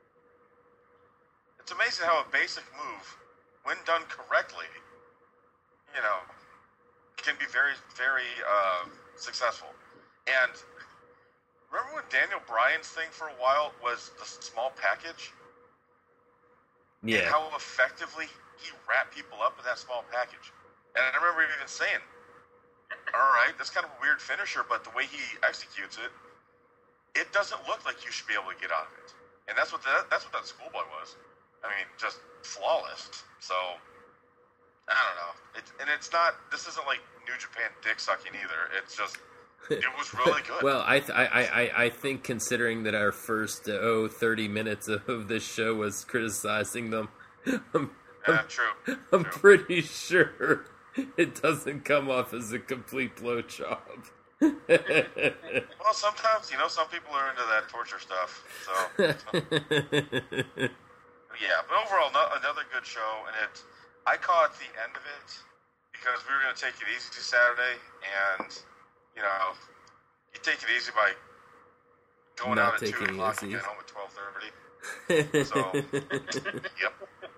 It's amazing how a basic move, when done correctly, you know, can be very, very uh, successful. And remember when Daniel Bryan's thing for a while was the small package? Yeah. And how effectively he wrapped people up in that small package. And I remember even saying, all right, that's kind of a weird finisher, but the way he executes it, it doesn't look like you should be able to get out of it. And that's what that, that's what that schoolboy was. I mean, just flawless. So, I don't know. It, and it's not, this isn't like New Japan dick sucking either. It's just, it was really good. Well, I, th- I, I, I think considering that our first, uh, oh, thirty minutes of this show was criticizing them, I'm, yeah, I'm, true. I'm true. pretty sure it doesn't come off as a complete blowjob. Well, sometimes, you know, some people are into that torture stuff. So, so. Yeah, but overall, no, another good show, and it. I caught the end of it because we were going to take it easy Saturday, and you know, you take it easy by going Not out at two o'clock and easy. getting home at twelve thirty. So, yep.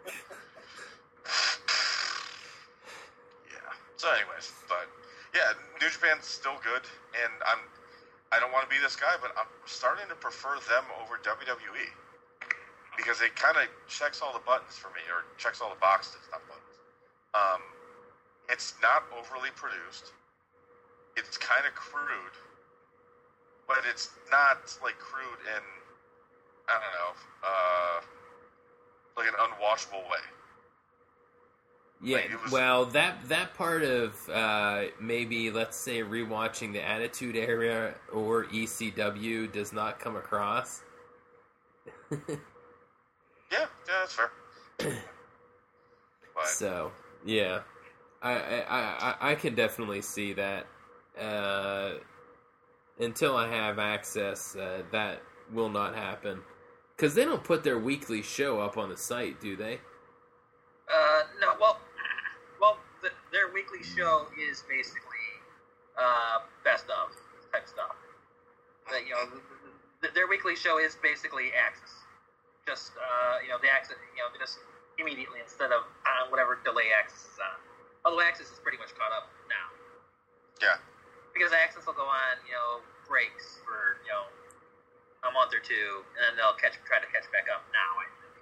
Yeah. So, anyways, but yeah, New Japan's still good, and I'm. I don't want to be this guy, but I'm starting to prefer them over W W E. Because it kind of checks all the buttons for me, or checks all the boxes, not buttons. Um, it's not overly produced. It's kind of crude, but it's not like crude in, I don't know, uh, like an unwatchable way. Yeah, Like, it was- well, that that part of uh, maybe, let's say, rewatching the Attitude Era or E C W does not come across. Yeah, yeah, that's fair. But, So, yeah. I, I, I, I can definitely see that. Uh, until I have access, uh, that will not happen. Because they don't put their weekly show up on the site, do they? Uh, no, well, well, the, their weekly show is basically uh, best of type stuff. The, you know, the, their weekly show is basically Axis. Just, uh, you know, the Axis, you know, just immediately instead of on whatever delay Axis is on. Although Axis is pretty much caught up now. yeah. Because Axis will go on, you know, breaks for, you know, a month or two, and then they'll catch, try to catch back up now, I think.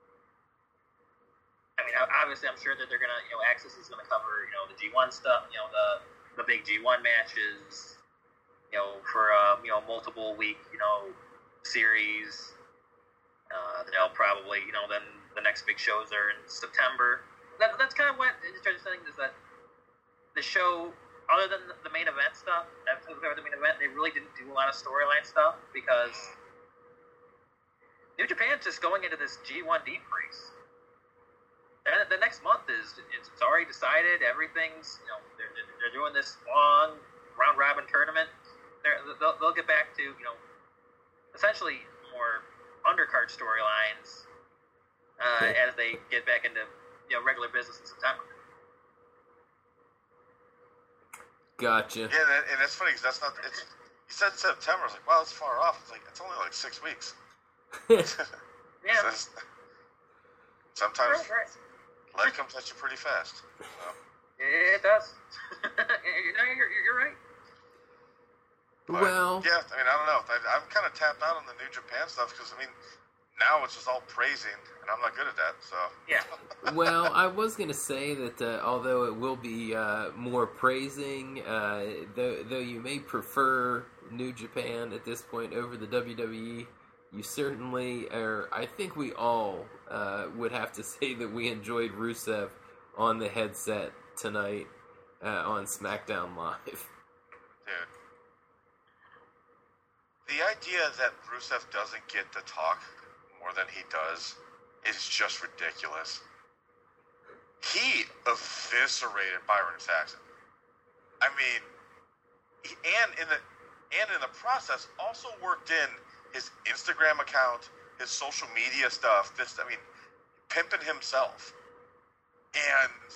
I mean, obviously, I'm sure that they're going to, you know, Axis is going to cover, you know, the G one stuff, you know, the the big G one matches, you know, for, um, you know, multiple week, you know, series. Uh, they'll probably, you know, then the next big shows are in September. That, that's kind of what the interesting is that the show, other than the main event stuff, after the main event, they really didn't do a lot of storyline stuff because New Japan's just going into this G one deep freeze. And the next month is it's already decided. Everything's, you know, they're, they're doing this long round robin tournament. They're, they'll, they'll get back to, you know, essentially more undercard storylines uh, Okay. as they get back into, you know, regular business in September. Gotcha. Yeah, and, and it's funny because that's not. It's you said September. I was like, wow, it's far off. It's like it's only like six weeks. Yeah, So it's- sometimes right, right. life comes at you pretty fast. So. It does. No, you're, you're right. But, Well, yeah, I mean, I don't know. I, I'm kind of tapped out on the New Japan stuff because I mean, now it's just all praising, and I'm not good at that. So Yeah. well, I was going to say that uh, although it will be uh, more praising, uh, though, though you may prefer New Japan at this point over the W W E, you certainly, or I think we all uh, would have to say that we enjoyed Rusev on the headset tonight uh, on SmackDown Live. dude, the idea that Rusev doesn't get to talk more than he does is just ridiculous. He eviscerated Byron Saxton. I mean, he, and in the and in the process, also worked in his Instagram account, his social media stuff. This, I mean, pimping himself, and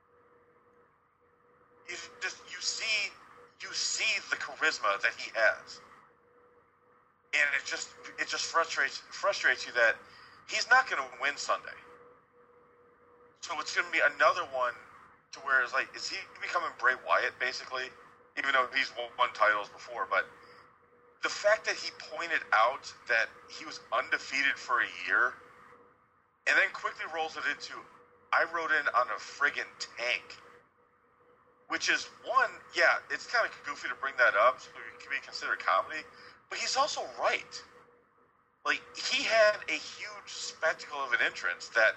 you just you see you see the charisma that he has. And it just it just frustrates frustrates you that he's not going to win Sunday. So it's going to be another one to where it's like, is he becoming Bray Wyatt basically? Even though he's won, won titles before, but the fact that he pointed out that he was undefeated for a year, and then quickly rolls it into, I rode in on a friggin' tank. Which is one, yeah, it's kind of goofy to bring that up, so it can be considered comedy. But he's also right. Like, he had a huge spectacle of an entrance that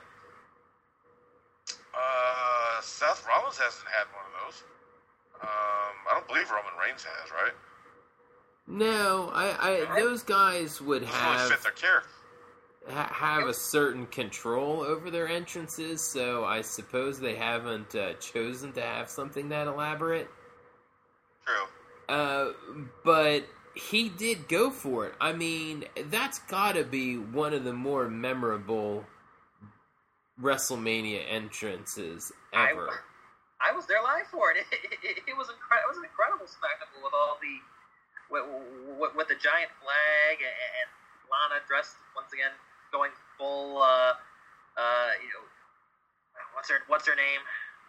uh, Seth Rollins hasn't had one of those. Um, I don't believe Roman Reigns has, right? No, I, I those guys would Doesn't really have fit their character. ha- have a certain control over their entrances, so I suppose they haven't uh, chosen to have something that elaborate. True. Uh, but he did go for it. I mean, that's gotta be one of the more memorable WrestleMania entrances ever. I, I was there live for it. It, it, it was incre- it was an incredible spectacle with all the with, with, with the giant flag and, and Lana dressed once again going full. Uh, uh, you know, what's her what's her name?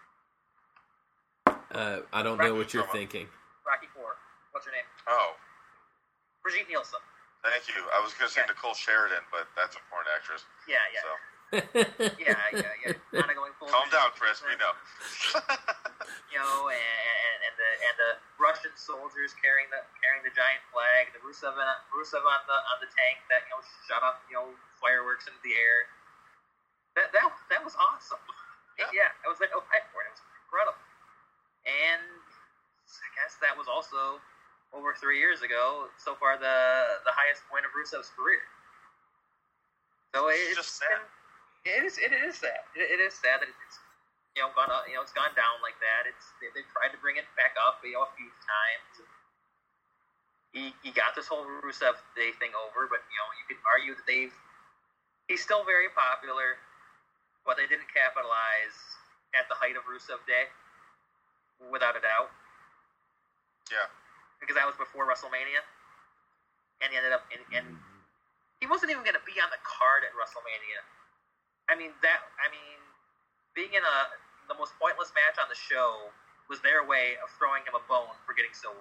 Uh, I don't Rocky know what you're Horror. thinking. Rocky Four. What's her name? Oh, Brigitte Nielsen. thank you. I was going to say Yeah. Nicole Sheridan, but that's a porn actress. Yeah, yeah, So yeah, yeah, yeah. Lana going full. calm down, Chris. We know. You know, and, and the and the Russian soldiers carrying the carrying the giant flag, the Rusev and Rusev on the on the tank that you know shot up you know fireworks into the air. That that that was awesome. Yeah. Yeah, I was like, oh, hype for it. It was incredible. And I guess that was also over three years ago. So far, the the highest point of Rusev's career. So It's it's just sad. It is. It is sad. It, it is sad that it's you know gone up, you know it's gone down like that. It's they, they tried to bring it back up you know a few times. He he got this whole Rusev Day thing over, but you know you could argue that they've he's still very popular, but they didn't capitalize at the height of Rusev Day, without a doubt. Yeah. Because that was before WrestleMania, and he ended up in, and he wasn't even going to be on the card at WrestleMania. I mean that. I mean, being in a the most pointless match on the show was their way of throwing him a bone for getting so.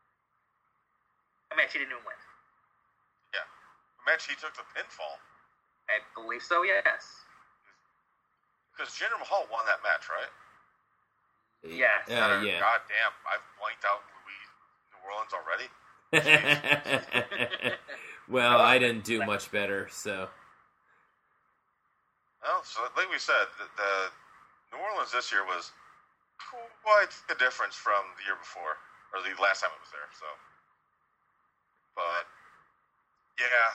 A match he didn't even win. Yeah. The match he took the pinfall. I believe so. Yes. Because Jinder Mahal won that match, right? Yes. Uh, yeah. God damn, I've blanked out Louis, New Orleans already. Well, I didn't do much better, so. Well, so like we said, the, the New Orleans this year was quite a difference from the year before, or the last time it was there. So, but yeah,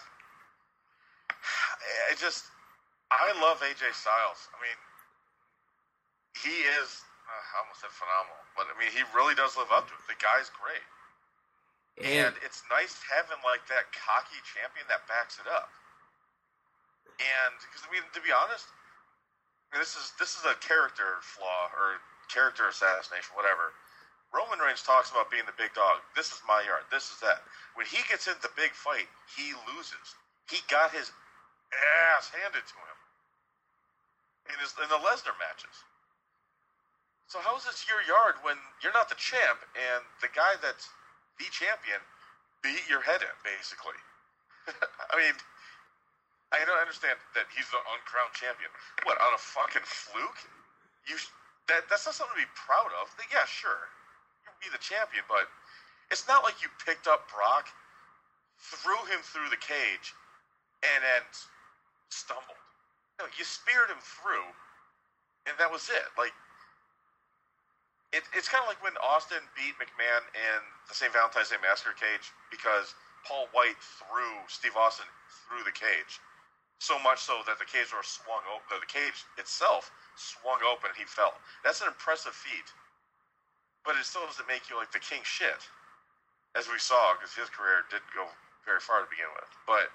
I just I love A J Styles. I mean, he is uh, I almost said phenomenal, but I mean he really does live up to it. The guy's great, and, and it's nice having like that cocky champion that backs it up. And because I mean, to be honest, this is this is a character flaw or character assassination, whatever. Roman Reigns talks about being the big dog. This is my yard. This is that. When he gets into the big fight, he loses. He got his ass handed to him in his in the Lesnar matches. So how is this your yard when you're not the champ and the guy that's the champion beat your head in, basically? I mean. I don't understand that he's the uncrowned champion. What, on a fucking fluke? You that that's not something to be proud of. Yeah, sure, you be the champion, but it's not like you picked up Brock, threw him through the cage, and then stumbled. No, you speared him through, and that was it. Like, it, it's kind of like when Austin beat McMahon in the Saint Valentine's Day Massacre cage because Paul White threw Steve Austin through the cage. So much so that the cage door swung open, the cage itself swung open and he fell. That's an impressive feat. But it still doesn't make you like the king shit. As we saw, because his career didn't go very far to begin with. But,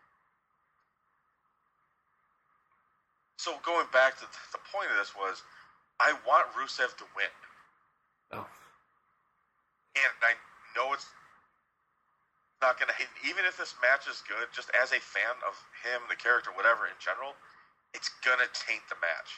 so going back to the point of this was, I want Rusev to win. Oh. And I know it's not going to hit, even if this match is good, just as a fan of him, the character, whatever in general, it's going to taint the match.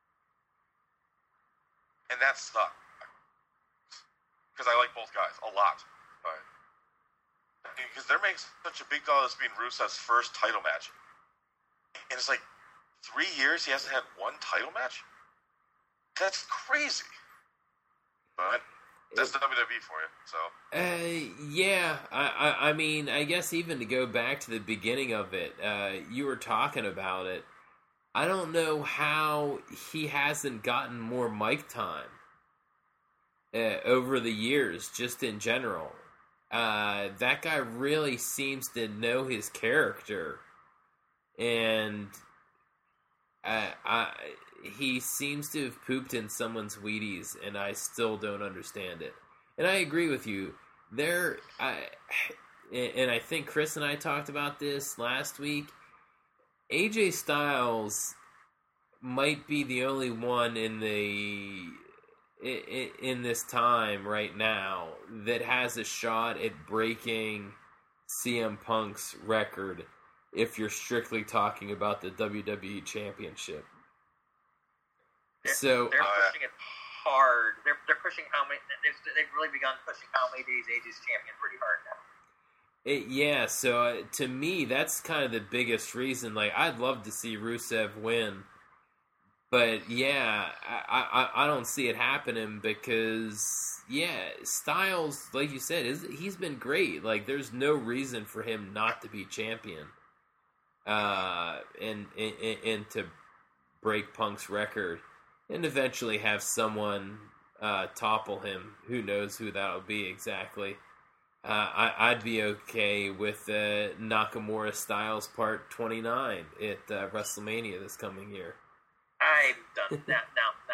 And that sucks. Because I like both guys a lot. But, because they're making such a big deal of this being Rusev's first title match. And it's like, three years he hasn't had one title match? That's crazy. But that's the W W E for you, so. Uh, yeah, I, I, I mean, I guess even to go back to the beginning of it, uh, you were talking about it. I don't know how he hasn't gotten more mic time uh, over the years, just in general. Uh, that guy really seems to know his character, and I, I he seems to have pooped in someone's Wheaties, and I still don't understand it. And I agree with you. There, I, and I think Chris and I talked about this last week. A J Styles might be the only one in the in this time right now that has a shot at breaking C M Punk's record. If you're strictly talking about the W W E Championship. They're, so they're uh, pushing it hard. They're they're pushing how many? They've, they've really begun pushing how many days A J's champion pretty hard now. It, yeah, so uh, to me, that's kind of the biggest reason. Like, I'd love to see Rusev win, but yeah, I I, I don't see it happening because yeah, Styles, like you said, is he's been great. Like, there's no reason for him not to be champion, uh, and and, and to break Punk's record. And eventually have someone uh, topple him. Who knows who that'll be exactly. Uh, I, I'd be okay with uh, Nakamura Styles Part twenty-nine at uh, WrestleMania this coming year. I'm done. No, no, no.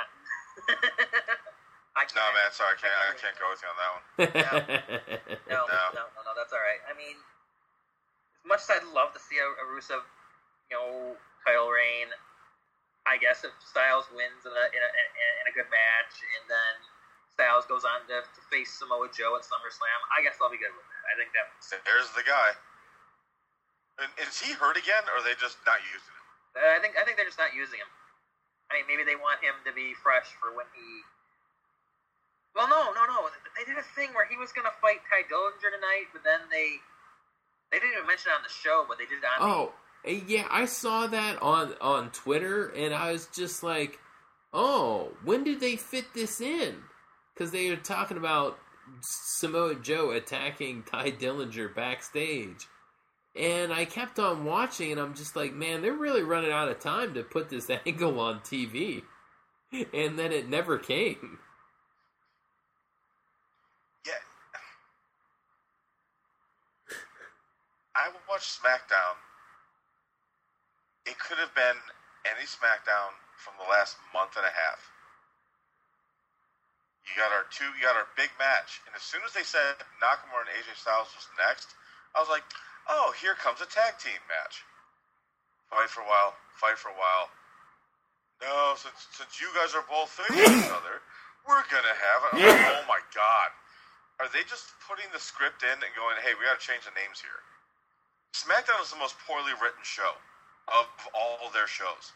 I can't. No, man, sorry, I can't, I can't go with you on that one. No, no, No. no, no, no, that's all right. I mean, as much as I'd love to see a, a Rusev, you know, title reign, I guess if Styles wins in a in a, in a good match, and then Styles goes on to, to face Samoa Joe at SummerSlam, I guess I'll be good with that. I think that. There's the guy. And, is he hurt again, or are they just not using him? Uh, I think I think they're just not using him. I mean, maybe they want him to be fresh for when he. Well, no, no, no. They did a thing where he was going to fight Ty Dillinger tonight, but then they they didn't even mention it on the show, but they did it on. Oh, yeah, I saw that on on Twitter, and I was just like, "Oh, when did they fit this in?" Because they were talking about Samoa Joe attacking Ty Dillinger backstage. And I kept on watching, and I'm just like, man, they're really running out of time to put this angle on T V. And then it never came. Yeah. I watched SmackDown. It could have been any SmackDown from the last month and a half. You got our two, you got our big match, and as soon as they said Nakamura and A J Styles was next, I was like, oh, here comes a tag team match. Fight for a while, fight for a while. No, since since you guys are both facing each other, we're gonna have it. Oh my god. Are they just putting the script in and going, hey, we gotta change the names here? SmackDown is the most poorly written show of all their shows.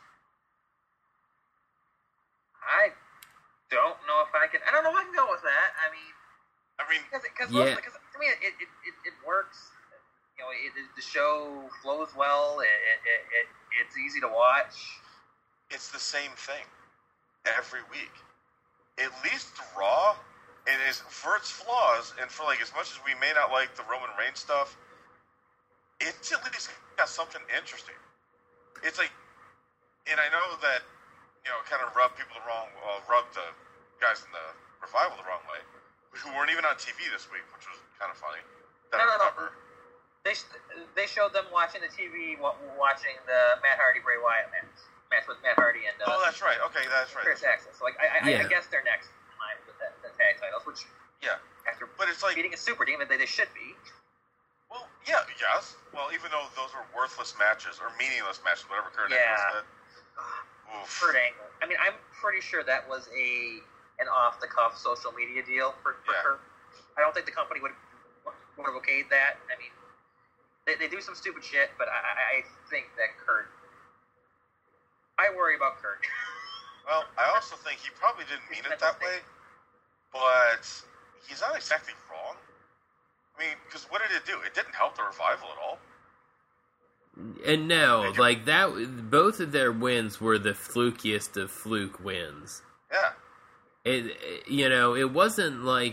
I don't know if I can. I don't know if I can go with that. I mean, I mean, because because Yeah. to me it it, it, it works. You know, it, the show flows well. It, it, it, it it's easy to watch. it's the same thing every week. At least Raw, it is for its flaws and for like as much as we may not like the Roman Reigns stuff, it's at least got something interesting. It's like, and I know that you know, kind of rubbed people the wrong, well, rubbed the guys in the Revival the wrong way, who weren't even on T V this week, which was kind of funny. That No, I no, no. remember. They they showed them watching the T V, watching the Matt Hardy Bray Wyatt match, match with Matt Hardy and uh, Oh, that's right. Okay, that's right. Chris Axel. So like I, I, Yeah. I guess they're next in line with the, the tag titles, which Yeah, after but it's like, beating a super team, they, they should be. well, yeah, yes. Well, even though those were worthless matches or meaningless matches, whatever Kurt Yeah. Angle said. Oof. Kurt Angle. I mean, I'm pretty sure that was a an off the cuff social media deal for, for Yeah. Kurt. I don't think the company would would have okayed that. I mean, they, they do some stupid shit, but I, I think that Kurt. I worry about Kurt. Well, I also think he probably didn't mean it that way, but he's not exactly wrong. I mean, because what did it do? It didn't help the Revival at all. And no, like that, both of their wins were the flukiest of fluke wins. Yeah. It, you know, it wasn't like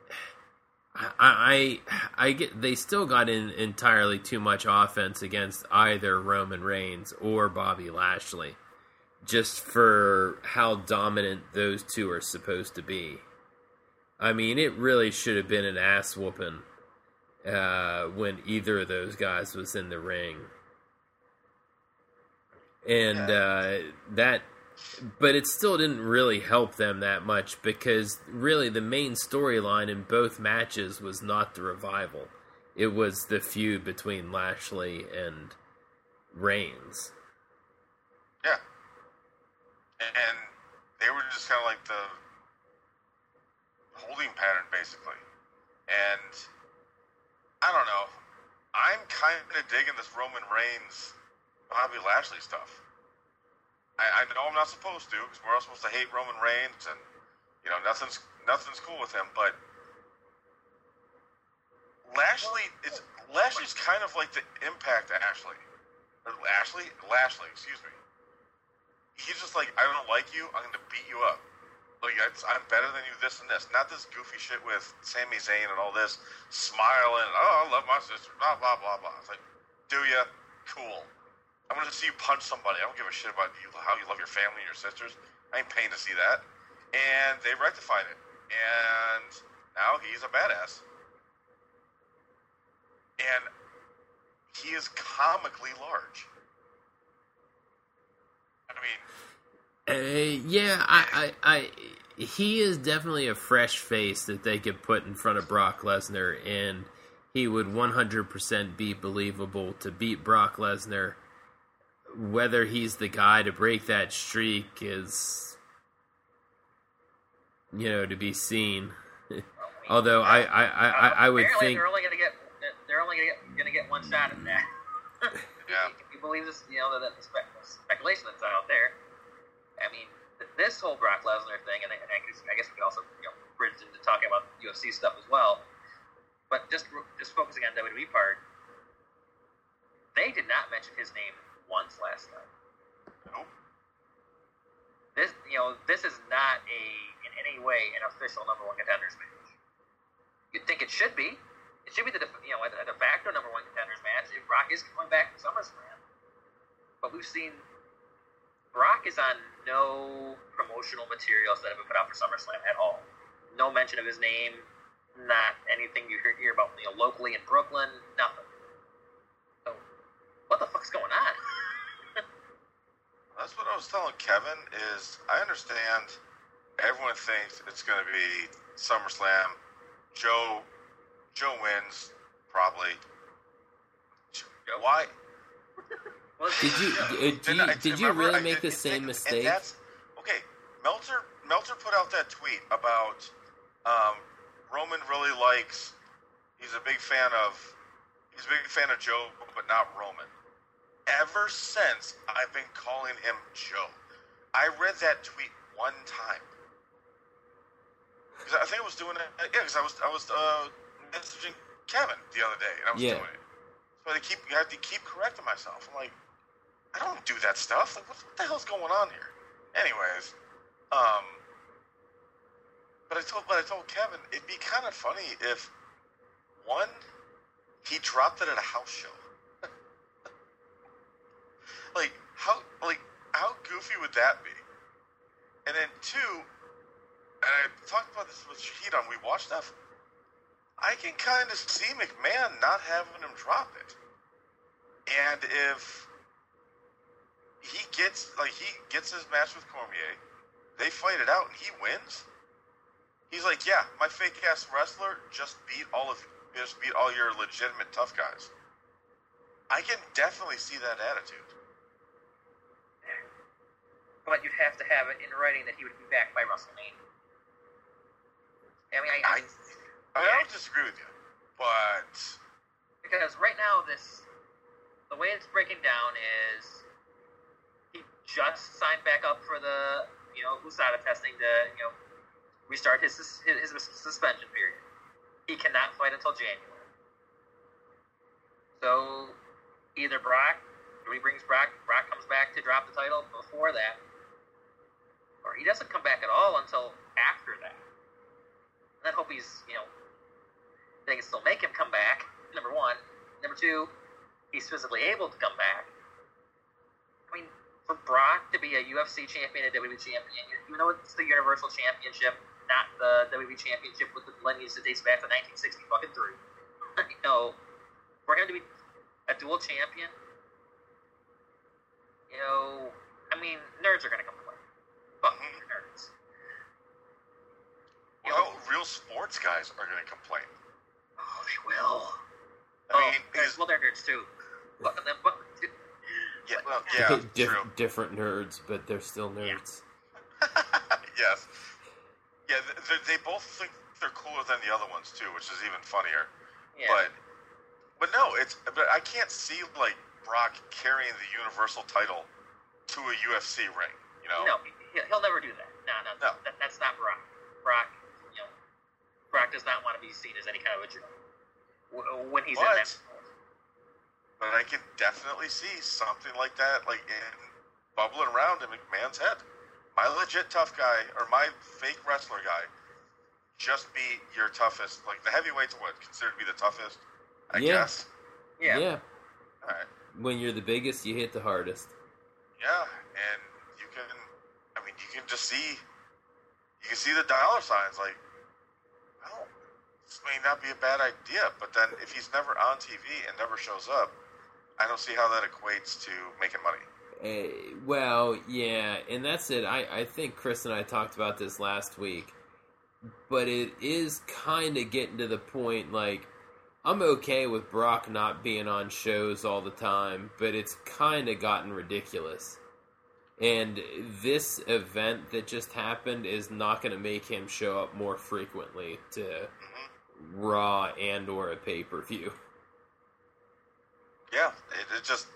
I, I, I get. They still got in entirely too much offense against either Roman Reigns or Bobby Lashley, just for how dominant those two are supposed to be. I mean, it really should have been an ass whooping uh, when either of those guys was in the ring. And uh, that, but it still didn't really help them that much because really the main storyline in both matches was not the Revival. It was the feud between Lashley and Reigns. Yeah. And they were just kind of like the holding pattern, basically. And I don't know. I'm kind of digging this Roman Reigns, Bobby Lashley stuff. I, I know I'm not supposed to, because we're all supposed to hate Roman Reigns, and you know nothing's nothing's cool with him. But Lashley, it's Lashley's kind of like the Impact Ashley, or Ashley, Lashley, excuse me. He's just like, I don't like you, I'm gonna beat you up. Like it's, I'm better than you, this and this. Not this goofy shit with Sami Zayn and all this smiling. Oh, I love my sister. Blah blah blah blah. It's like, do ya? Cool. I'm going to see you punch somebody. I don't give a shit about you, how you love your family and your sisters. I ain't paying to see that. And they rectified it. And now he's a badass. and he is comically large. I mean, Uh, yeah, I, I, I, he is definitely a fresh face that they could put in front of Brock Lesnar, and he would one hundred percent be believable to beat Brock Lesnar. Whether he's the guy to break that streak is, you know, to be seen. Although I, I, I, I, I would Apparently think they're only gonna get they're only gonna get, gonna get one shot at that. Yeah. If you believe this, you know, the, the spe- speculation that's out there. I mean, th- this whole Brock Lesnar thing, and I, and I guess, I guess we could also, you know, bridge into talking about U F C stuff as well. But just just focusing on W W E part, they did not mention his name once last night. nope. This, you know, this is not a in any way an official number one contenders match. You'd think it should be. It should be the def- you know a de facto number one contenders match if Brock is coming back from SummerSlam. But we've seen Brock is on no promotional materials that have been put out for SummerSlam at all. No mention of his name. Not anything you hear, hear about, you know, locally in Brooklyn. Nothing. So, what the fuck's going on? That's what I was telling Kevin. Is I understand everyone thinks it's going to be SummerSlam. Joe, Joe wins probably. Why? Well, Did you uh, do you, Didn't I- did you remember, really I make the didn't same think- mistake? And that's, okay, Meltzer Meltzer put out that tweet about um, Roman really likes. He's a big fan of. He's a big fan of Joe, but not Roman. Ever since I've been calling him Joe, I read that tweet one time. 'Cause I think I was doing it. Yeah, because I was I was uh, messaging Kevin the other day, and I was Yeah. doing it. So I keep I have to keep correcting myself. I'm like, I don't do that stuff. Like, what, what the hell's going on here? Anyways, um, but I told but I told Kevin it'd be kind of funny if one he dropped it at a house show. Like how like how goofy would that be? And then two, and I talked about this with Shahid on We Watch Stuff. I can kind of see McMahon not having him drop it. And if he gets like he gets his match with Cormier, they fight it out and he wins. He's like, yeah, my fake ass wrestler just beat all of just beat all your legitimate tough guys. I can definitely see that attitude. but you'd have to have it in writing that he would be back by WrestleMania. I mean, I, I, I, I don't disagree with you, but because right now this, the way it's breaking down is he just signed back up for the, you know, U S A D A testing to, you know, restart his his, his suspension period. He cannot fight until January. So either Brock, or he brings Brock, Brock comes back to drop the title before that, or he doesn't come back at all until after that. And then hope he's, you know, they can still make him come back, number one. Number two, he's physically able to come back. I mean, for Brock to be a U F C champion, a W W E champion, even though it's the Universal Championship, not the W W E Championship with the lineage that dates back to nineteen sixty fucking three. You know, for him to be a dual champion, you know, I mean, nerds are gonna complain. Fuck mm-hmm. nerds. You well, know, real sports guys are gonna complain. Oh, they will. I oh, mean, nerds, well, they're nerds too. Fuck them. Fuck them too. yeah, well, yeah, Dif- true. different nerds, but they're still nerds. Yes. Yeah, they, they both think they're cooler than the other ones too, which is even funnier. Yeah. But, but no, it's. But I can't see like Brock carrying the Universal title to a U F C ring. You know? No, he'll, he'll never do that. No, no, No. That, that's not Brock. Brock, you know, Brock does not want to be seen as any kind of a joke w- when he's But- in that. But I can definitely see something like that, like in bubbling around in McMahon's head. My legit tough guy or my fake wrestler guy just beat your toughest, like the heavyweights. What considered to be the toughest? I Yeah. guess. Yeah. Yeah. All right. When you're the biggest, you hit the hardest. Yeah, and you can. I mean, you can just see. You can see the dollar signs. Like, well, this may not be a bad idea, but then if he's never on T V and never shows up, I don't see how that equates to making money. Uh, well, yeah, and that's it. I, I think Chris and I talked about this last week, but it is kind of getting to the point, like, I'm okay with Brock not being on shows all the time, but it's kind of gotten ridiculous. And this event that just happened is not going to make him show up more frequently to mm-hmm. Raw and or a pay-per-view. Yeah, it, it just...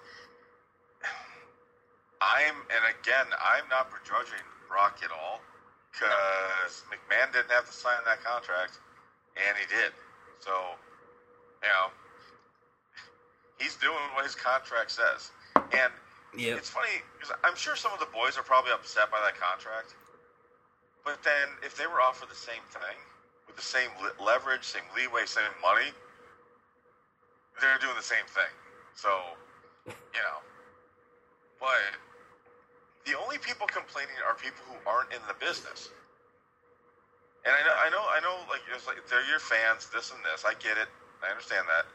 I'm, and again, I'm not begrudging Brock at all, because McMahon didn't have to sign that contract, and he did. So, you know, he's doing what his contract says. And yep. It's funny, because I'm sure some of the boys are probably upset by that contract, but then if they were offered the same thing, with the same le- leverage, same leeway, same money, they're doing the same thing. So, you know, but the only people complaining are people who aren't in the business. And I know, I know, I know. Like, it's like they're your fans, this and this. I get it. I understand that.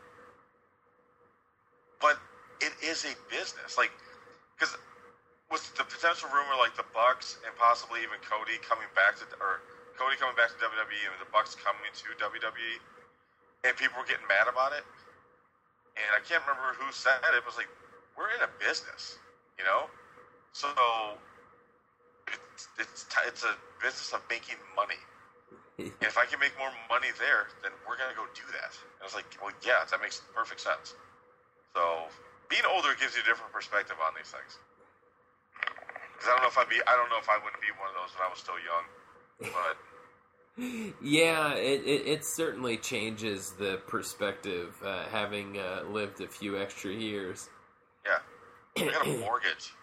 But it is a business. Like, because with the potential rumor, like the Bucks and possibly even Cody coming back to, or Cody coming back to W W E and the Bucks coming to W W E, and people were getting mad about it. And I can't remember who said it. It was like, we're in a business, you know. So it's it's it's a business of making money. And if I can make more money there, then we're gonna go do that. And I was like, well, yeah, that makes perfect sense. So being older gives you a different perspective on these things. Because I don't know if I'd be, I don't know if I wouldn't be one of those when I was still young, but. Yeah, it, it, it certainly changes the perspective, uh, having uh, lived a few extra years. Yeah. I got a mortgage.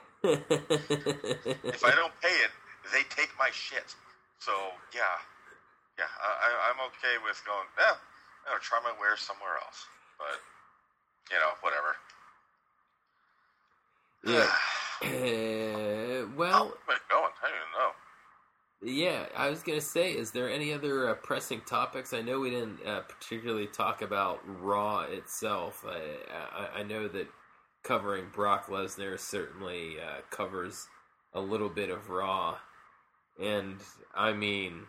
If I don't pay it, they take my shit. So, yeah. Yeah, I, I'm okay with going, eh, I'm going to try my wares somewhere else. But, you know, whatever. Yeah. uh, well... Oh, where's it going? I don't even know. Yeah, I was going to say, is there any other uh, pressing topics? I know we didn't uh, particularly talk about Raw itself. I, I, I know that covering Brock Lesnar certainly uh, covers a little bit of Raw. And, I mean...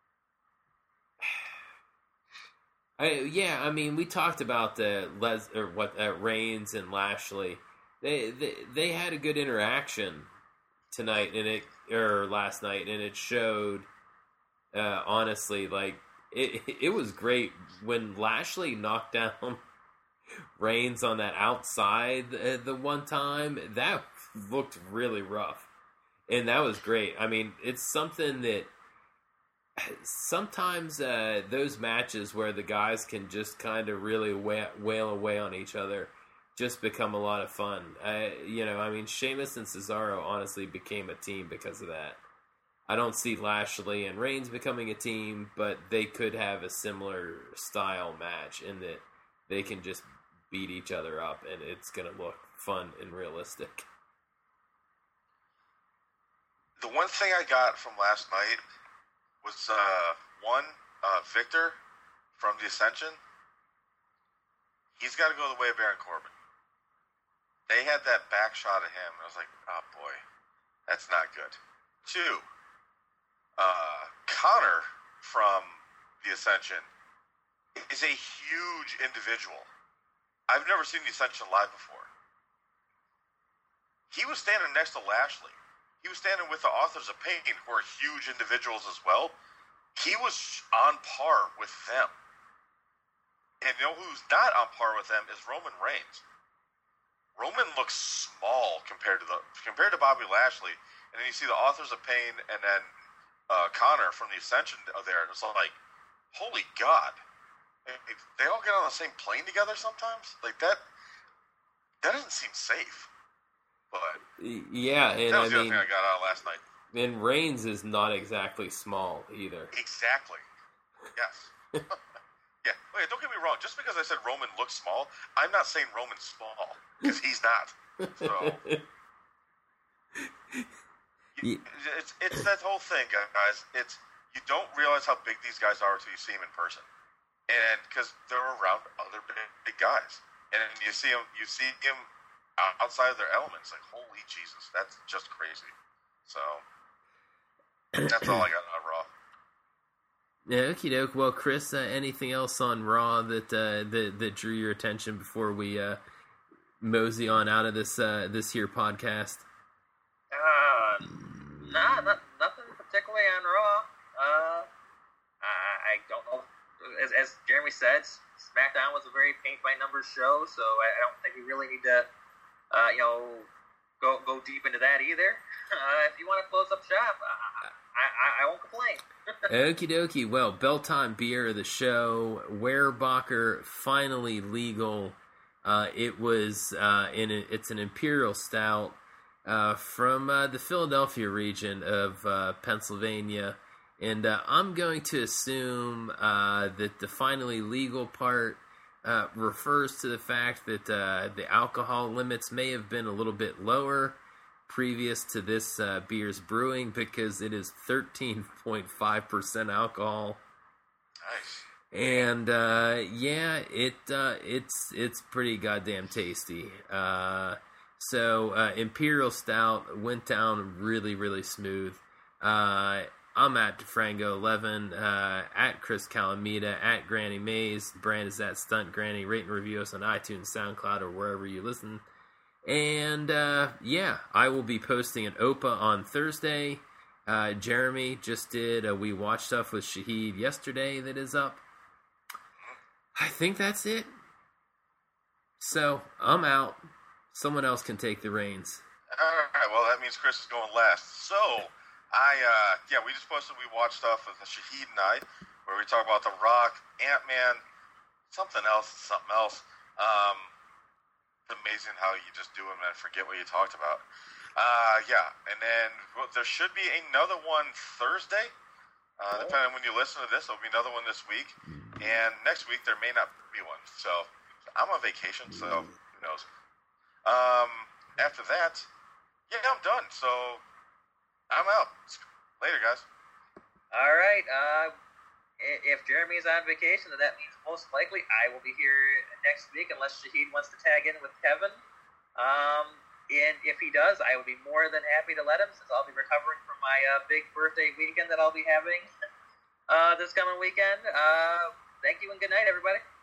I, yeah, I mean, we talked about the Les or what uh, Reigns and Lashley. They, they they had a good interaction tonight, and it or last night, and it showed. Uh, honestly, like it, it was great when Lashley knocked down Reigns on that outside uh, the one time. That looked really rough, and that was great. I mean, it's something that. Sometimes uh, those matches where the guys can just kind of really wail, wail away on each other just become a lot of fun. I, you know, I mean, Sheamus and Cesaro honestly became a team because of that. I don't see Lashley and Reigns becoming a team, but they could have a similar style match in that they can just beat each other up and it's going to look fun and realistic. The one thing I got from last night was, uh, one, uh, Victor from the Ascension. He's got to go the way of Baron Corbin. They had that back shot of him, and I was like, oh boy, that's not good. Two, uh, Connor from the Ascension is a huge individual. I've never seen the Ascension live before. He was standing next to Lashley. He was standing with the Authors of Pain, who are huge individuals as well. He was on par with them. And you know who's not on par with them is Roman Reigns. Roman looks small compared to the compared to Bobby Lashley. And then you see the Authors of Pain and then uh, Connor from the Ascension there. And it's like, holy God. They all get on the same plane together sometimes? Like that, that doesn't seem safe. But yeah, and that was I the mean, other thing I got out last night. And Reigns is not exactly small either. Exactly. Yes. Yeah. Wait, don't get me wrong. Just because I said Roman looks small, I'm not saying Roman's small because he's not. So you, it's it's that whole thing, guys. It's you don't realize how big these guys are until you see them in person. and because they're around other big, big guys, and you see him, you see him outside of their elements. Like, holy Jesus, that's just crazy. So that's all I got on Raw. Yeah, okie doke. Well, Chris, uh, anything else on Raw that uh, that that drew your attention before we uh, mosey on out of this uh, this here podcast? Uh, nah, not, nothing particularly on Raw. Uh, I, I don't know. As, as Jeremy said, SmackDown was a very paint-by-numbers show, so I, I don't think we really need to, uh, you know, go go deep into that either. Uh, if you want to close up shop, I, I, I won't complain. Okie dokie. Well, Bell-time beer of the show, Weyerbacher, finally legal. Uh, it was uh, in a, it's an imperial stout uh, from uh, the Philadelphia region of uh, Pennsylvania, and uh, I'm going to assume uh, that the finally legal part uh, refers to the fact that uh, the alcohol limits may have been a little bit lower previous to this uh, beer's brewing, because it is thirteen point five percent alcohol. Nice. And uh, yeah, it uh, it's it's pretty goddamn tasty. Uh, so uh, Imperial Stout went down really really smooth. Uh, I'm at DeFrango eleven, uh, at Chris Calamita, at Granny Mays. The brand is at Stunt Granny. Rate and review us on iTunes, SoundCloud, or wherever you listen. And, uh, yeah, I will be posting an O P A on Thursday. Uh, Jeremy just did a We Watch Stuff with Shahid yesterday that is up. I think that's it. So, I'm out. Someone else can take the reins. Alright, well, that means Chris is going last. So, I, uh, yeah, we just posted We Watch Stuff with Shahid and I, where we talk about The Rock, Ant-Man, something else, something else. Um... Amazing how you just do them and forget what you talked about. Uh, yeah, and then well, there should be another one Thursday. Uh, depending on when you listen to this, there'll be another one this week, and next week there may not be one. So I'm on vacation, so who knows? Um, after that, yeah, I'm done. So I'm out. Later, guys. All right. Uh, if Jeremy's on vacation, then that means most likely I will be here next week, unless Shahid wants to tag in with Kevin. Um, and if he does, I will be more than happy to let him, since I'll be recovering from my uh, big birthday weekend that I'll be having uh, this coming weekend. Uh, thank you and good night, everybody.